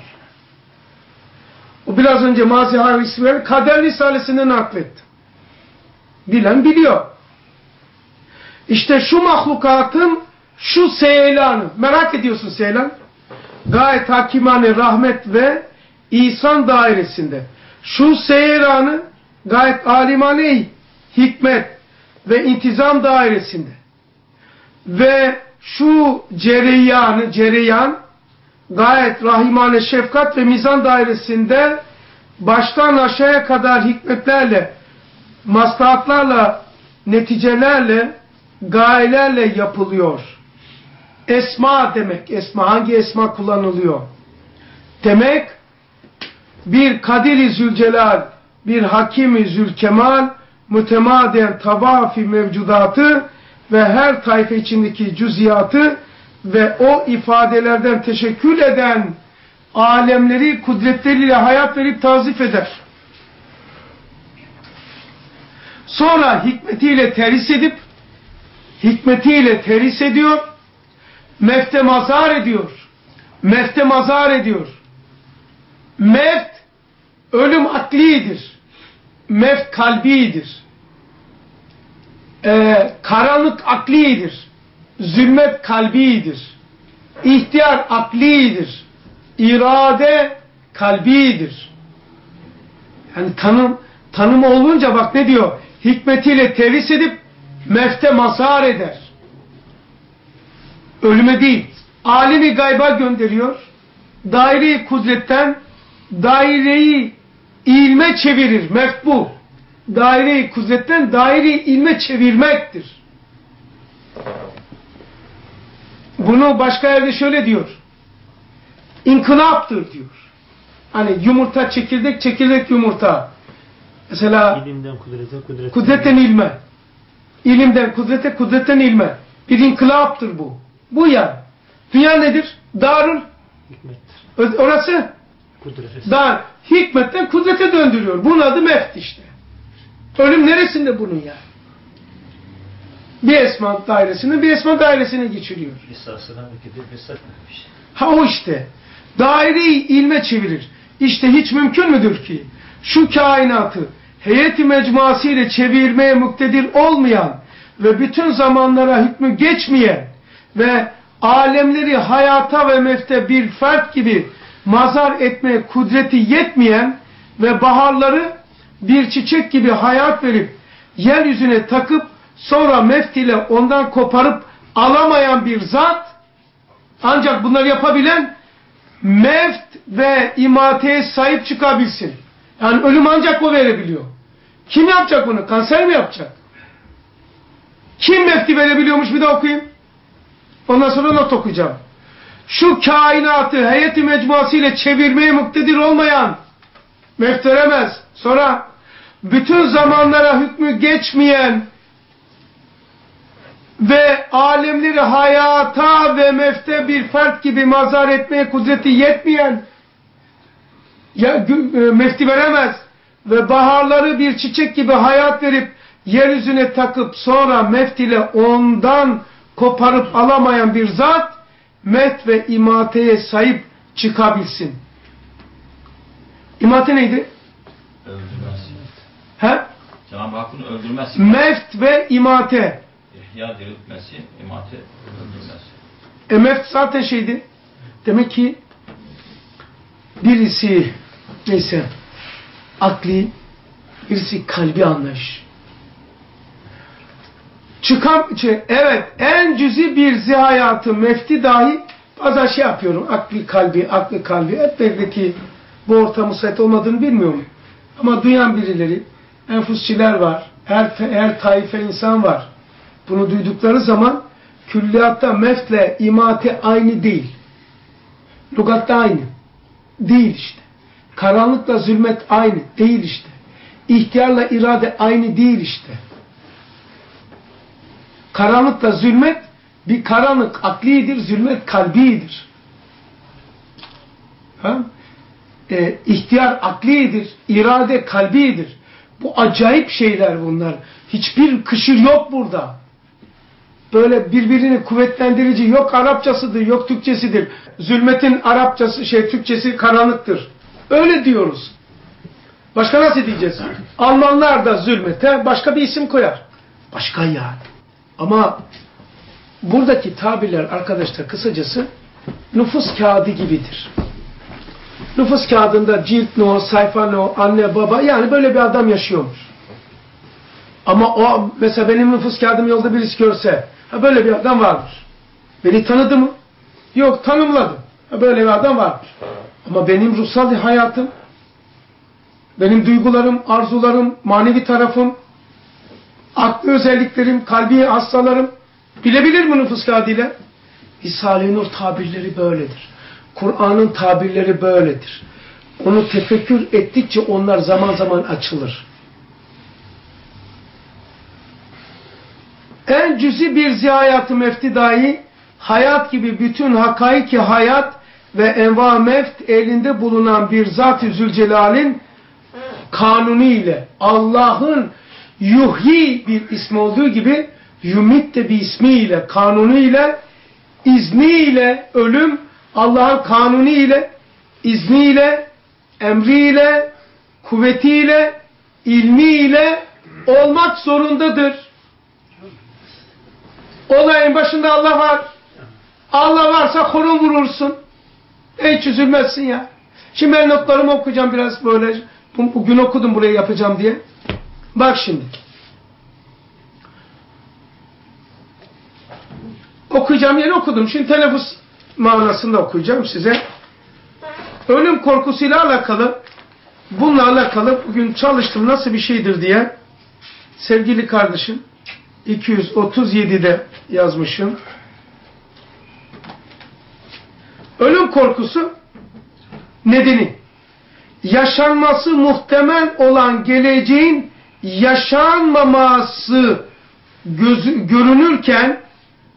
O biraz önce Mazi Harisi'nin Kader Risalesi'nden nakletti. Bilen biliyor. İşte şu mahlukatın şu seyelanı. Merak ediyorsun seyelan. Gayet hakimane rahmet ve ihsan dairesinde. Şu seyelanı gayet alimane hikmet ve intizam dairesinde. Ve şu cereyan gayet rahimane şefkat ve mizan dairesinde baştan aşağıya kadar hikmetlerle, maslahatlarla, neticelerle, gayelerle yapılıyor. Esma demek. Esma. Hangi esma kullanılıyor? Demek bir Kadir-i Zülcelal, bir Hakim-i Zülkemal, mütemadiyen tavafi mevcudatı ve her tayfa içindeki cüziyatı ve o ifadelerden teşekkül eden alemleri kudretleriyle hayat verip tazif eder. Sonra hikmetiyle teris ediyor, mefte mazar ediyor. Meft, ölüm aklidir. Meft kalbidir. Karanlık aklidir. Zulmet kalbidir. İhtiyar aklidir. İrade kalbidir. Yani tanım olunca bak ne diyor? Hikmetiyle teris edip mefte mazar eder. Ölüme değil. Alemi gayba gönderiyor. Daire-i kudretten daireyi ilme çevirir. Meft bu. Daire-i kudretten daire-i ilme çevirmektir. Bunu başka yerde şöyle diyor. İnkılaptır diyor. Hani yumurta çekirdek, çekirdek yumurta. Mesela İlimden kudrete, kudretten ilme. İlimden kudrete, kudretten ilme. Bir inkılaptır bu. Bu yani. Dünya nedir? Darül hikmettir. Orası? Kudret. Dar. Hikmetten kudrete döndürüyor. Bunun adı meft işte. Ölüm neresinde bunun yani? Bir esma dairesini bir esma dairesine geçiriyor. İstasına bir satmamış. Ha o işte. Daireyi ilme çevirir. İşte hiç mümkün müdür ki şu kainatı heyeti mecmuası ile çevirmeye muktedir olmayan ve bütün zamanlara hükmü geçmeyen ve alemleri hayata ve mefte bir fert gibi mazar etmeye kudreti yetmeyen ve baharları bir çiçek gibi hayat verip yeryüzüne takıp sonra meft ile ondan koparıp alamayan bir zat, ancak bunları yapabilen meft ve imateye sahip çıkabilsin. Yani ölüm ancak o verebiliyor. Kim yapacak bunu? Kanser mi yapacak? Kim mefti verebiliyormuş, bir de okuyayım. Ondan sonra not okuyacağım. Şu kainatı heyeti mecmuası ile çevirmeye muktedir olmayan meft veremez. Sonra bütün zamanlara hükmü geçmeyen ve alemleri hayata ve mefte bir fert gibi mazar etmeye kudreti yetmeyen mefti veremez ve baharları bir çiçek gibi hayat verip yeryüzüne takıp sonra meft ile ondan koparıp alamayan bir zat meft ve imateye sahip çıkabilsin. İmate neydi? Öldürmez. He? Cenab-ı Hakk'ın öldürmez. Meft ve imate. İhya diriltmesi, imate öldürmez. Meft zaten şeydi. Demek ki birisi neyse akli, birisi kalbi anlayış. Evet, en cüzi bir zihayatı mefti dahi bazen şey yapıyorum. Aklı kalbi. Hep belki bu ortamı müsait olmadığını bilmiyorum. Ama duyan birileri, enfusçiler var. Her taife insan var. Bunu duydukları zaman külliyatta meftle imate aynı değil. Lugatta aynı. Değil işte. Karanlıkla zulmet aynı. Değil işte. İhtiyarla irade aynı değil işte. Karanlıkla zulmet, bir karanlık aklidir, zulmet kalbidir. İhtiyar aklidir, irade kalbidir. Bu acayip şeyler bunlar. Hiçbir kışır yok burada. Böyle birbirini kuvvetlendirici, yok Arapçasıdır, yok Türkçesidir. Zulmetin Arapçası, Türkçesi karanlıktır. Öyle diyoruz. Başka nasıl diyeceğiz? Almanlar da zulmete başka bir isim koyar. Başka yani. Ama buradaki tabirler arkadaşlar kısacası nüfus kağıdı gibidir. Nüfus kağıdında cilt ne o, sayfa ne o, anne baba, yani böyle bir adam yaşıyormuş. Ama o mesela benim nüfus kağıdımı yolda birisi görse, böyle bir adam varmış. Beni tanıdı mı? Yok, tanımladım. Böyle bir adam varmış. Ama benim ruhsal hayatım, benim duygularım, arzularım, manevi tarafım, aklı özelliklerim, kalbi hastalarım bilebilir mi nüfus kağıdıyla? İsa-i Nur tabirleri böyledir. Kur'an'ın tabirleri böyledir. Onu tefekkür ettikçe onlar zaman zaman açılır. En cüzi bir zihayatı meftidai, hayat gibi bütün hakaiki hayat ve enva meft elinde bulunan bir Zat-ı Zülcelal'in kanunu ile, Allah'ın yuhyi bir ismi olduğu gibi yumit de bir ismiyle, kanunu ile, izniyle ölüm, Allah'ın kanunu ile, izniyle, emriyle, kuvvetiyle, ilmiyle olmak zorundadır. Olayın başında Allah var. Allah varsa horon vurursun. Hiç üzülmezsin ya. Şimdi ben notlarımı okuyacağım biraz böyle. Bugün okudum burayı yapacağım diye. Bak şimdi. Okuyacağım yeri okudum. Şimdi telaffuz manasında okuyacağım size. Ölüm korkusuyla alakalı, bununla alakalı bugün çalıştım nasıl bir şeydir diye. Sevgili kardeşim, 237'de yazmışım. Ölüm korkusu nedeni, yaşanması muhtemel olan geleceğin yaşanmaması görünürken,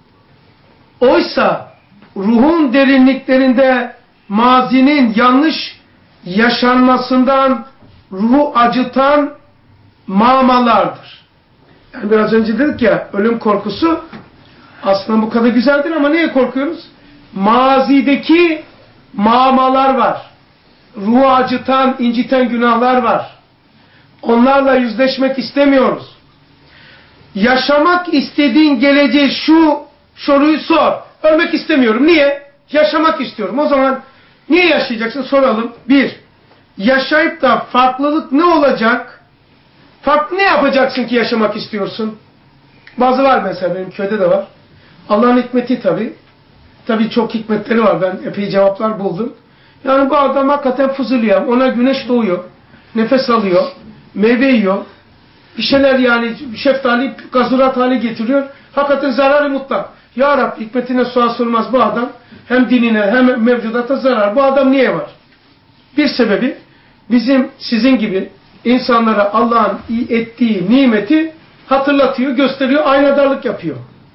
oysa ruhun derinliklerinde mazinin yanlış yaşanmasından ruhu acıtan mamalardır. Yani biraz önce dedik ya, ölüm korkusu aslında bu kadar güzeldir ama neye korkuyoruz? Mazideki mamalar var. Ruhu acıtan, inciten günahlar var. Onlarla yüzleşmek istemiyoruz. Yaşamak istediğin geleceği şu soruyu sor. Ölmek istemiyorum. Niye? Yaşamak istiyorum. O zaman niye yaşayacaksın? Soralım. 1. Yaşayıp da farklılık ne olacak? Farklı ne yapacaksın ki yaşamak istiyorsun? Bazılar mesela benim köyde de var. Allah'ın hikmeti tabii. Tabii çok hikmetleri var. Ben epey cevaplar buldum. Yani bu adam hakikaten fızılıyor. Ona güneş doğuyor. Nefes alıyor. Meyve yiyor. Bir şeyler yani şeftali, gazurat hali getiriyor. Hakikaten zararı mutlak. Ya Rabbi hikmetine sual sormaz bu adam. Hem dinine hem mevcudata zarar. Bu adam niye var? Bir sebebi bizim sizin gibi insanlara Allah'ın ettiği nimeti hatırlatıyor, gösteriyor, aynadarlık yapıyor.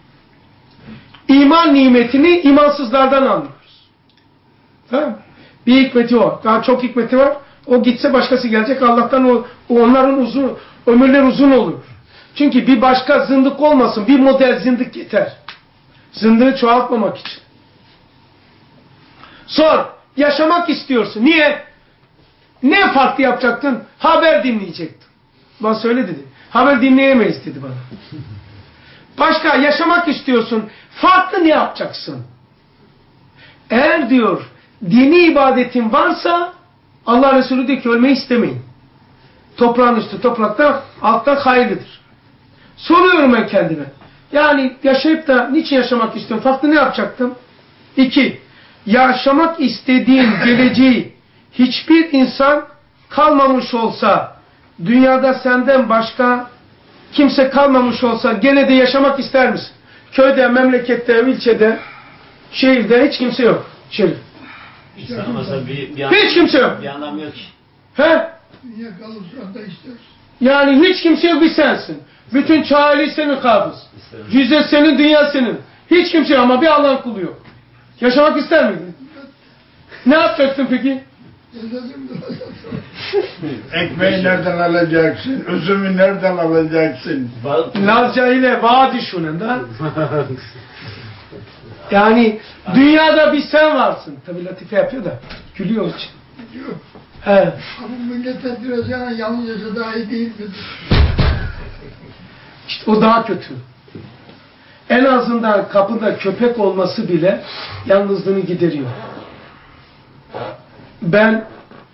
İman nimetini imansızlardan anlıyoruz. Tamam. Bir hikmeti o. Daha çok hikmeti var. O gitse başkası gelecek. Allah'tan onların ömürler uzun olur. Çünkü bir başka zındık olmasın. Bir model zındık yeter. Zındığı çoğaltmamak için. Sor. Yaşamak istiyorsun. Niye? Ne farklı yapacaktın? Haber dinleyecektin. Bana söyle dedi. Haber dinleyemeyiz dedi bana. Başka yaşamak istiyorsun. Farklı ne yapacaksın? Eğer diyor dini ibadetin varsa Allah Resulü diyor ki ölmeyi istemeyin. Toprağın üstü toprakta alttan hayırlıdır. Soruyorum ben kendime. Yani yaşayıp da niçin yaşamak istiyorum? Farklı ne yapacaktım? 2. Yaşamak istediğin geleceği hiçbir insan kalmamış olsa, dünyada senden başka kimse kalmamış olsa gene de yaşamak ister misin? Köyde, memlekette, ilçede, şehirde hiç kimse yok. Şerif. Hiç kimse yok. Bir anlam yok ki. He? Dünya kalırsa da isteriz. Yani hiç kimse yok, bir sensin. Bütün çağrı senin kabız. Cüzde senin, dünya senin. Hiç kimse yok ama bir Allah'ın kulu yok. Yaşamak ister miydin? Ne yapacaksın peki? Ekmeği nereden alacaksın? Üzümü nereden alacaksın? Lazca ile vaadi şununda. Yani dünyada bir sen varsın. Tabii latife yapıyor da gülüyor için. Yok. He. Bu millete direceğine yalnız yaşa daha iyi değil midir? İşte o daha kötü. En azından kapıda köpek olması bile yalnızlığını gideriyor. Ben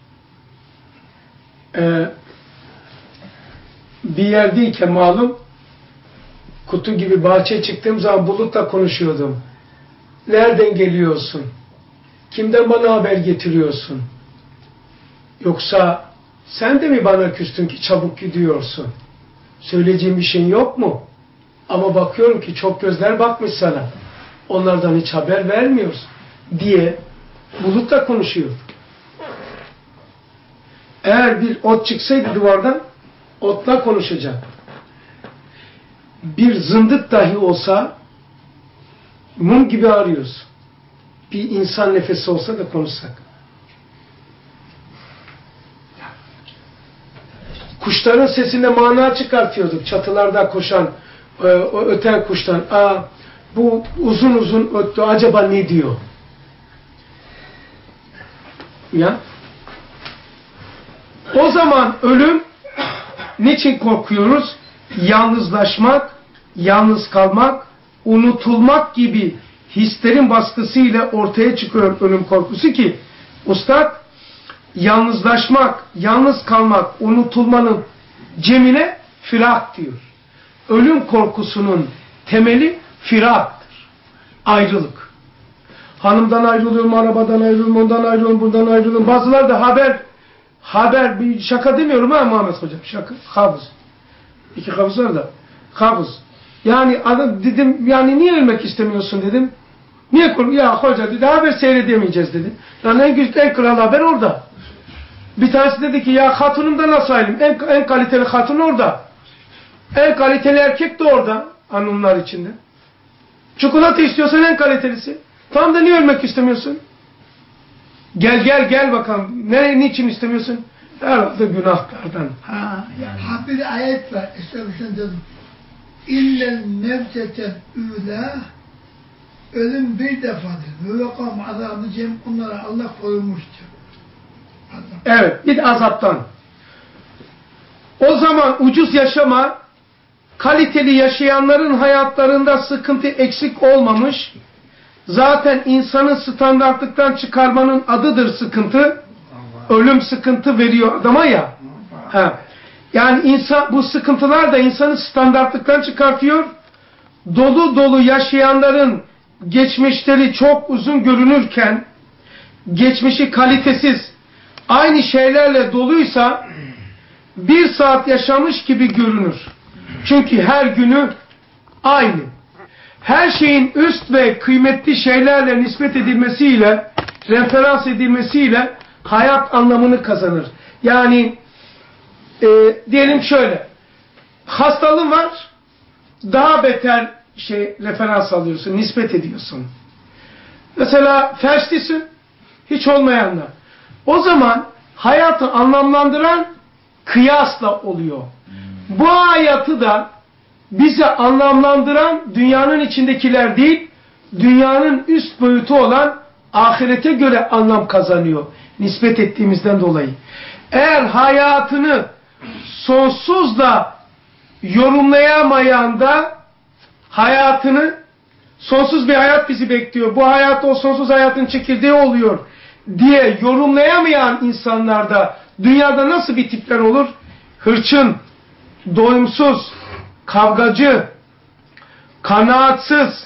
bir yerdeyken malum kutu gibi bahçeye çıktığım zaman bulutla konuşuyordum. Nereden geliyorsun? Kimden bana haber getiriyorsun? Yoksa sen de mi bana küstün ki çabuk gidiyorsun? Söyleyeceğim bir şeyin yok mu? Ama bakıyorum ki çok gözler bakmış sana. Onlardan hiç haber vermiyorsun diye bulutla konuşuyor. Eğer bir ot çıksaydı duvardan otla konuşacak. Bir zındık dahi olsa mum gibi arıyoruz. Bir insan nefesi olsa da konuşsak. Kuşların sesinde mana çıkartıyorduk. Çatılarda koşan, öten kuştan. Bu uzun uzun öttü. Acaba ne diyor? Ya. O zaman ölüm niçin korkuyoruz? Yalnızlaşmak, yalnız kalmak, unutulmak gibi hislerin baskısıyla ortaya çıkıyor ölüm korkusu ki Ustad yalnızlaşmak, yalnız kalmak, unutulmanın cemine firak diyor. Ölüm korkusunun temeli firaktır. Ayrılık. Hanımdan ayrılıyorum, arabadan ayrılıyorum, ondan ayrılıyorum, buradan ayrılıyorum. Bazıları da haber, bir şaka demiyorum ha Muhammed Hocam, şaka, kabız. 2 kabız var da, kabız. Yani adam dedim, yani niye ölmek istemiyorsun dedim. Niye korkuyorsun? Ya hoca dedi, haber seyredemeyeceğiz dedi. Yani en kral haber orada. Bir tanesi dedi ki, ya hatunumda nasıl ayrılayım? En kaliteli hatun orada. En kaliteli erkek de orada, hanımlar içinde. Çikolata istiyorsan en kalitelisi. Tam da niye ölmek istemiyorsun? Gel bakalım. Niçin istemiyorsun? Herhalde günahlardan. Bir ayet var. Estağfurullah dedim. İllel mevteten üla, ölüm bir defadır. Ve vekam azabı cem, onlara Allah korumuştur. Evet, bir azaptan. O zaman ucuz yaşama, kaliteli yaşayanların hayatlarında sıkıntı eksik olmamış. Zaten insanı standartlıktan çıkarmanın adıdır sıkıntı. Ölüm sıkıntı veriyor adama ya. Yani insan, bu sıkıntılar da insanı standartlıktan çıkartıyor. Dolu dolu yaşayanların geçmişleri çok uzun görünürken, geçmişi kalitesiz, aynı şeylerle doluysa 1 saat yaşamış gibi görünür. Çünkü her günü aynı. Her şeyin üst ve kıymetli şeylerle nispet edilmesiyle, referans edilmesiyle hayat anlamını kazanır. Yani diyelim şöyle, hastalığın var, daha beter referans alıyorsun, nispet ediyorsun. Mesela felçlisin, hiç olmayanla. O zaman hayatı anlamlandıran kıyasla oluyor. Bu hayatı da bize anlamlandıran dünyanın içindekiler değil, dünyanın üst boyutu olan ahirete göre anlam kazanıyor. Nispet ettiğimizden dolayı. Eğer hayatını sonsuzla yorumlayamayan da hayatını, sonsuz bir hayat bizi bekliyor, bu hayat o sonsuz hayatın çekirdeği oluyor diye yorumlayamayan insanlarda dünyada nasıl bir tipler olur? Hırçın, doyumsuz, kavgacı, kanaatsiz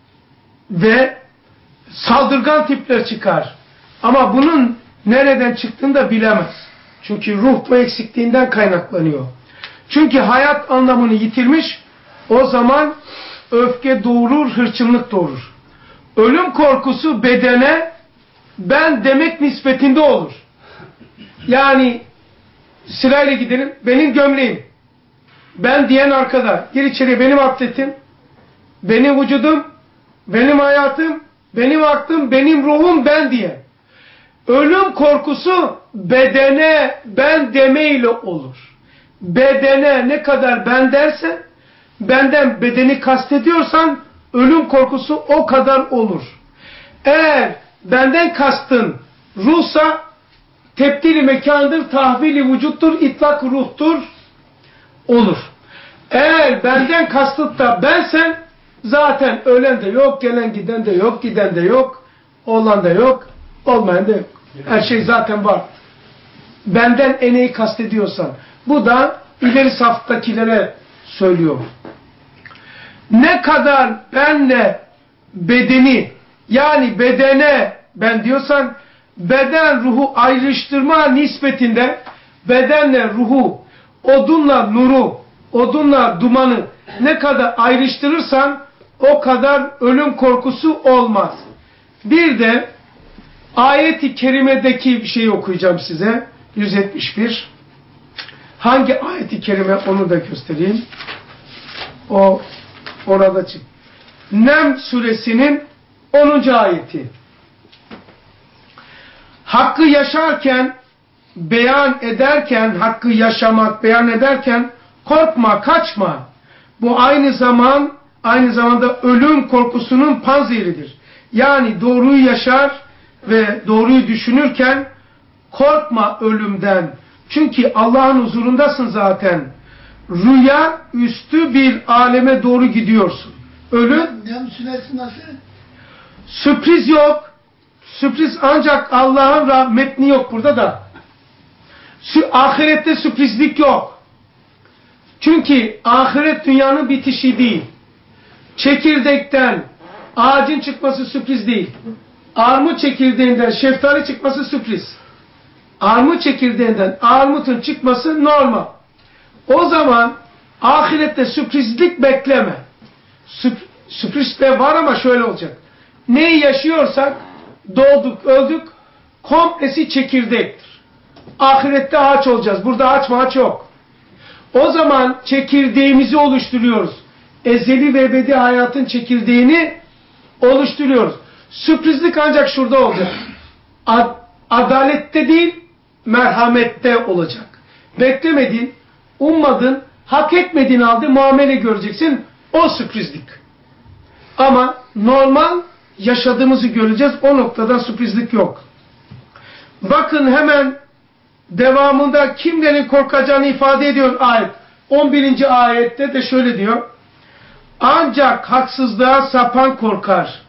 ve saldırgan tipler çıkar. Ama bunun nereden çıktığını da bilemez. Çünkü ruh bu eksikliğinden kaynaklanıyor. Çünkü hayat anlamını yitirmiş, o zaman öfke doğurur, hırçınlık doğurur. Ölüm korkusu bedene ben demek nispetinde olur. Yani sırayla gidelim, benim gömleğim, ben diyen arkada, gir içeriye, benim atletim, benim vücudum, benim hayatım, benim aklım, benim ruhum, ben diye. Ölüm korkusu bedene ben demeyle olur. Bedene ne kadar ben dersen, benden bedeni kastediyorsan, ölüm korkusu o kadar olur. Eğer benden kastın ruhsa, tebdili mekandır, tahvili vücuttur, itlak ruhtur, olur. Eğer benden kastıt da bensen, zaten ölen de yok, gelen giden de yok, giden de yok, olan da yok, olmayan da yok. Her şey zaten var. Benden eneyi kastediyorsan. Bu da ileri saftakilere söylüyor. Ne kadar benle bedeni, yani bedene ben diyorsan, beden ruhu ayrıştırma nispetinde bedenle ruhu, odunla nuru, odunla dumanı ne kadar ayrıştırırsan o kadar ölüm korkusu olmaz. Bir de ayet-i kerimedeki bir şeyi okuyacağım size. 171. Hangi ayet-i kerime onu da göstereyim. O orada çık. Nem suresinin 10. ayeti. Hakkı yaşarken, beyan ederken, hakkı yaşamak, beyan ederken korkma, kaçma. Bu aynı zamanda ölüm korkusunun panzehiridir. Yani doğruyu yaşar ve doğruyu düşünürken korkma ölümden. Çünkü Allah'ın huzurundasın zaten. Rüya üstü bir aleme doğru gidiyorsun. Ölüm. Nem suresi nasıl? Sürpriz yok. Sürpriz ancak Allah'ın metni yok burada da. Ahirette sürprizlik yok. Çünkü ahiret dünyanın bitişi değil. Çekirdekten ağacın çıkması sürpriz değil. Armut çekirdeğinden şeftali çıkması sürpriz. Armut çekirdeğinden armutun çıkması normal. O zaman ahirette sürprizlik bekleme. Sürpriz de var ama şöyle olacak. Neyi yaşıyorsak, doğduk, öldük, komplesi çekirdektir. Ahirette ağaç olacağız. Burada ağaç yok. O zaman çekirdeğimizi oluşturuyoruz. Ezeli ve ebedi hayatın çekirdeğini oluşturuyoruz. Sürprizlik ancak şurada olacak. Adalette değil, merhamette olacak. Beklemedin, ummadın, hak etmediğin halde muamele göreceksin. O sürprizlik. Ama normal yaşadığımızı göreceğiz. O noktadan sürprizlik yok. Bakın hemen devamında kimlerin korkacağını ifade ediyor ayet. 11. ayette de şöyle diyor. Ancak haksızlığa sapan korkar.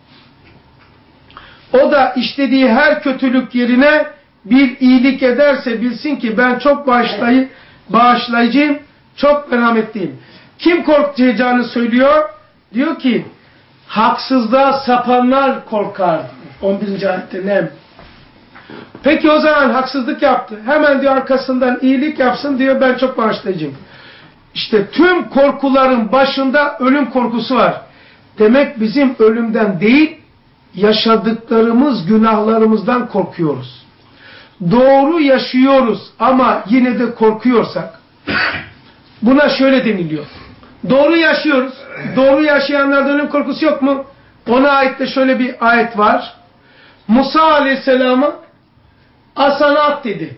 O da işlediği her kötülük yerine bir iyilik ederse bilsin ki ben çok bağışlayıcıyım, çok merhametliyim. Kim korkacağını söylüyor? Diyor ki haksızlığa sapanlar korkar. 11. ayette ne? Peki o zaman haksızlık yaptı. Hemen diyor arkasından iyilik yapsın diyor ben çok bağışlayıcıyım. İşte tüm korkuların başında ölüm korkusu var. Demek bizim ölümden değil, yaşadıklarımız, günahlarımızdan korkuyoruz. Doğru yaşıyoruz ama yine de korkuyorsak, buna şöyle deniliyor. Doğru yaşıyoruz. Doğru yaşayanlarda ölüm korkusu yok mu? Ona ait de şöyle bir ayet var. Musa Aleyhisselam'a asana at dedi.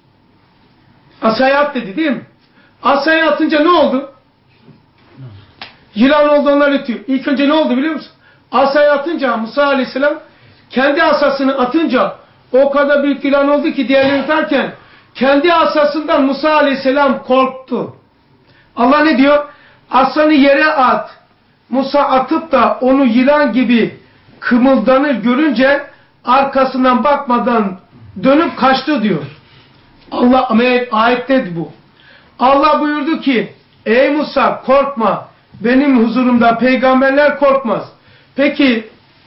Asaya at dedi değil mi? Asaya atınca ne oldu? Yılan oldu, onlar ötüyor. İlk önce ne oldu biliyor musun? Asaya atınca Musa Aleyhisselam kendi asasını atınca o kadar büyük yılan oldu ki diğerlerini atarken kendi asasından Musa Aleyhisselam korktu. Allah ne diyor? Asanı yere at. Musa atıp da onu yılan gibi kımıldanır görünce arkasından bakmadan dönüp kaçtı diyor. Allah ayette bu. Allah buyurdu ki ey Musa korkma. Benim huzurumda peygamberler korkmaz. Peki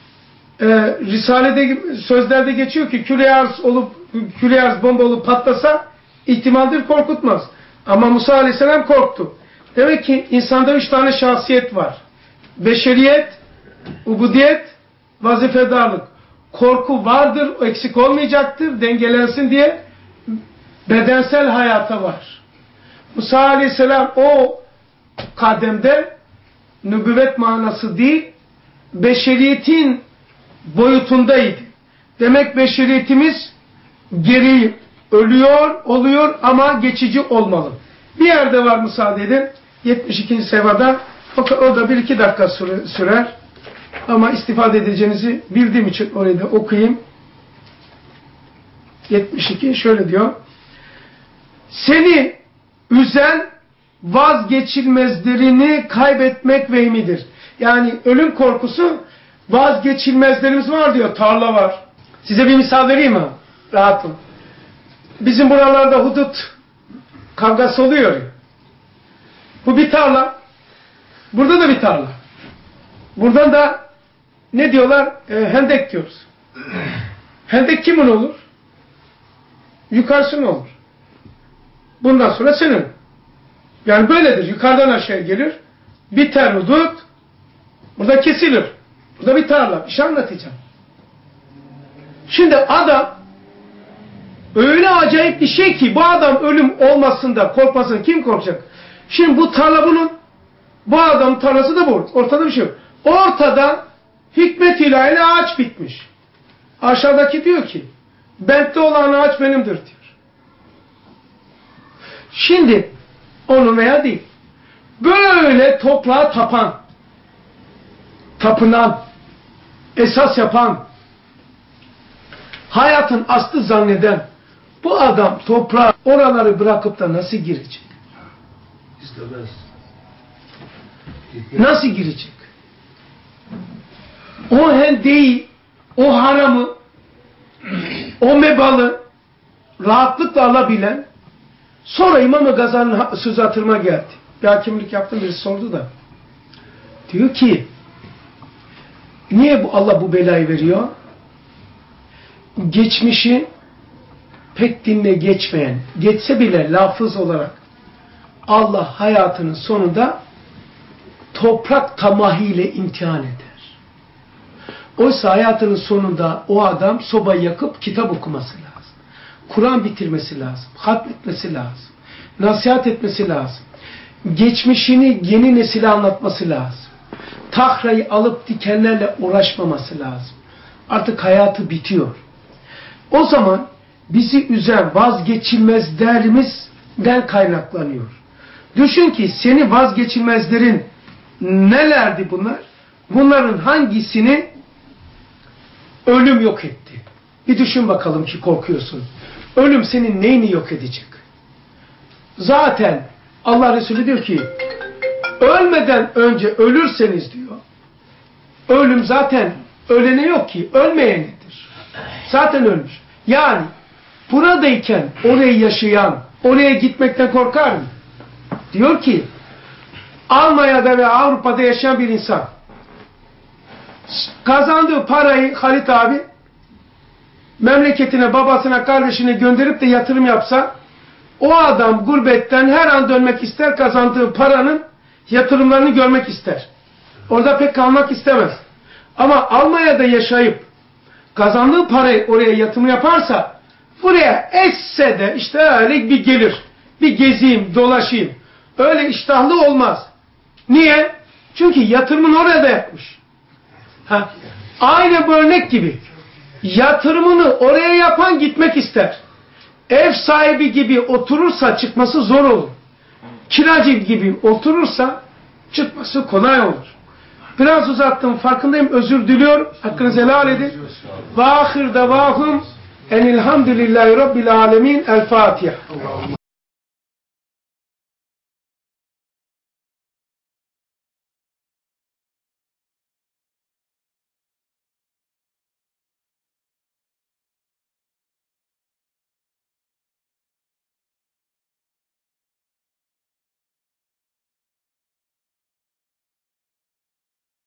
Risale'de sözlerde geçiyor ki küre arz bomba olup patlasa ihtimaldir korkutmaz. Ama Musa Aleyhisselam korktu. Demek ki insanda 3 tane şahsiyet var. Beşeriyet, ubudiyet, vazifedarlık. Korku vardır, eksik olmayacaktır, dengelensin diye bedensel hayata var. Musa Aleyhisselam o kademde nübüvvet manası değil, beşeriyetin boyutundaydı. Demek beşeriyetimiz geri oluyor ama geçici olmalı. Bir yerde var müsaade edin. 72. sayfada. Fakat o da 1-2 dakika sürer. Ama istifade edeceğinizi bildiğim için orayı da okuyayım. 72 şöyle diyor. Seni üzen vazgeçilmezlerini kaybetmek vehmidir. Yani ölüm korkusu vazgeçilmezlerimiz var diyor. Tarla var. Size bir misal vereyim mi? Rahatım. Bizim buralarda hudut kavgası oluyor. Bu bir tarla. Burada da bir tarla. Buradan da ne diyorlar? Hendek diyoruz. Hendek kimin olur? Yukarısının olur. Bundan sonra senin. Yani böyledir. Yukarıdan aşağıya gelir. Biter hudut. Burada kesilir. Burada bir tarla. Bir şey anlatacağım. Şimdi adam öyle acayip bir şey ki bu adam ölüm olmasında korkmasın. Kim korkacak? Şimdi bu tarla bunun. Bu adamın tarlası da bu. Ortada bir şey yok. Ortada hikmet ilahiyle ağaç bitmiş. Aşağıdaki diyor ki bentte olan ağaç benimdir diyor. Şimdi onu veya değil. Böyle toprağa tapınan, esas yapan, hayatın aslı zanneden bu adam toprağa oraları bırakıp da nasıl girecek? İstemez. Nasıl girecek? O hendeyi, o haramı, o mebalı rahatlıkla alabilen, sonra İmam-ı Gazali'nin sözü hatırıma geldi. Bir hakimlik yaptım, birisi sordu da. Diyor ki, niye Allah bu belayı veriyor? Geçmişi pek dinle geçmeyen, geçse bile lafız olarak Allah hayatının sonunda toprak tamahiyle imtihan eder. Oysa hayatının sonunda o adam sobayı yakıp kitap okuması lazım. Kur'an bitirmesi lazım. Hatmetmesi lazım. Nasihat etmesi lazım. Geçmişini yeni nesile anlatması lazım. Tahrayı alıp dikenlerle uğraşmaması lazım. Artık hayatı bitiyor. O zaman bizi üzen vazgeçilmezlerimizden kaynaklanıyor. Düşün ki seni vazgeçilmezlerin nelerdi bunlar? Bunların hangisini ölüm yok etti? Bir düşün bakalım ki korkuyorsun. ölüm senin neyini yok edecek? Zaten Allah Resulü diyor ki ölmeden önce ölürseniz diyor, ölüm zaten ölene yok ki, ölmeyenedir. Zaten ölmüş. Yani buradayken orayı yaşayan, oraya gitmekten korkar mı? Diyor ki Almanya'da ve Avrupa'da yaşayan bir insan kazandığı parayı Halit abi memleketine, babasına, kardeşine gönderip de yatırım yapsa, o adam gurbetten her an dönmek ister, kazandığı paranın yatırımlarını görmek ister. Orada pek kalmak istemez. Ama Almanya'da yaşayıp kazandığı parayı oraya yatırım yaparsa, buraya esse de işte öyle bir gelir, bir gezeyim, dolaşayım. Öyle iştahlı olmaz. Niye? Çünkü yatırımını oraya da yapmış. Aynı bu örnek gibi. Yatırımını oraya yapan gitmek ister. Ev sahibi gibi oturursa çıkması zor olur. Kiracı gibi oturursa çıkması kolay olur. Biraz uzattım, farkındayım, özür diliyorum. Hakkınızı helal edin. Ve ahir davahum enilhamdülillahi rabbil alemin. El Fatiha.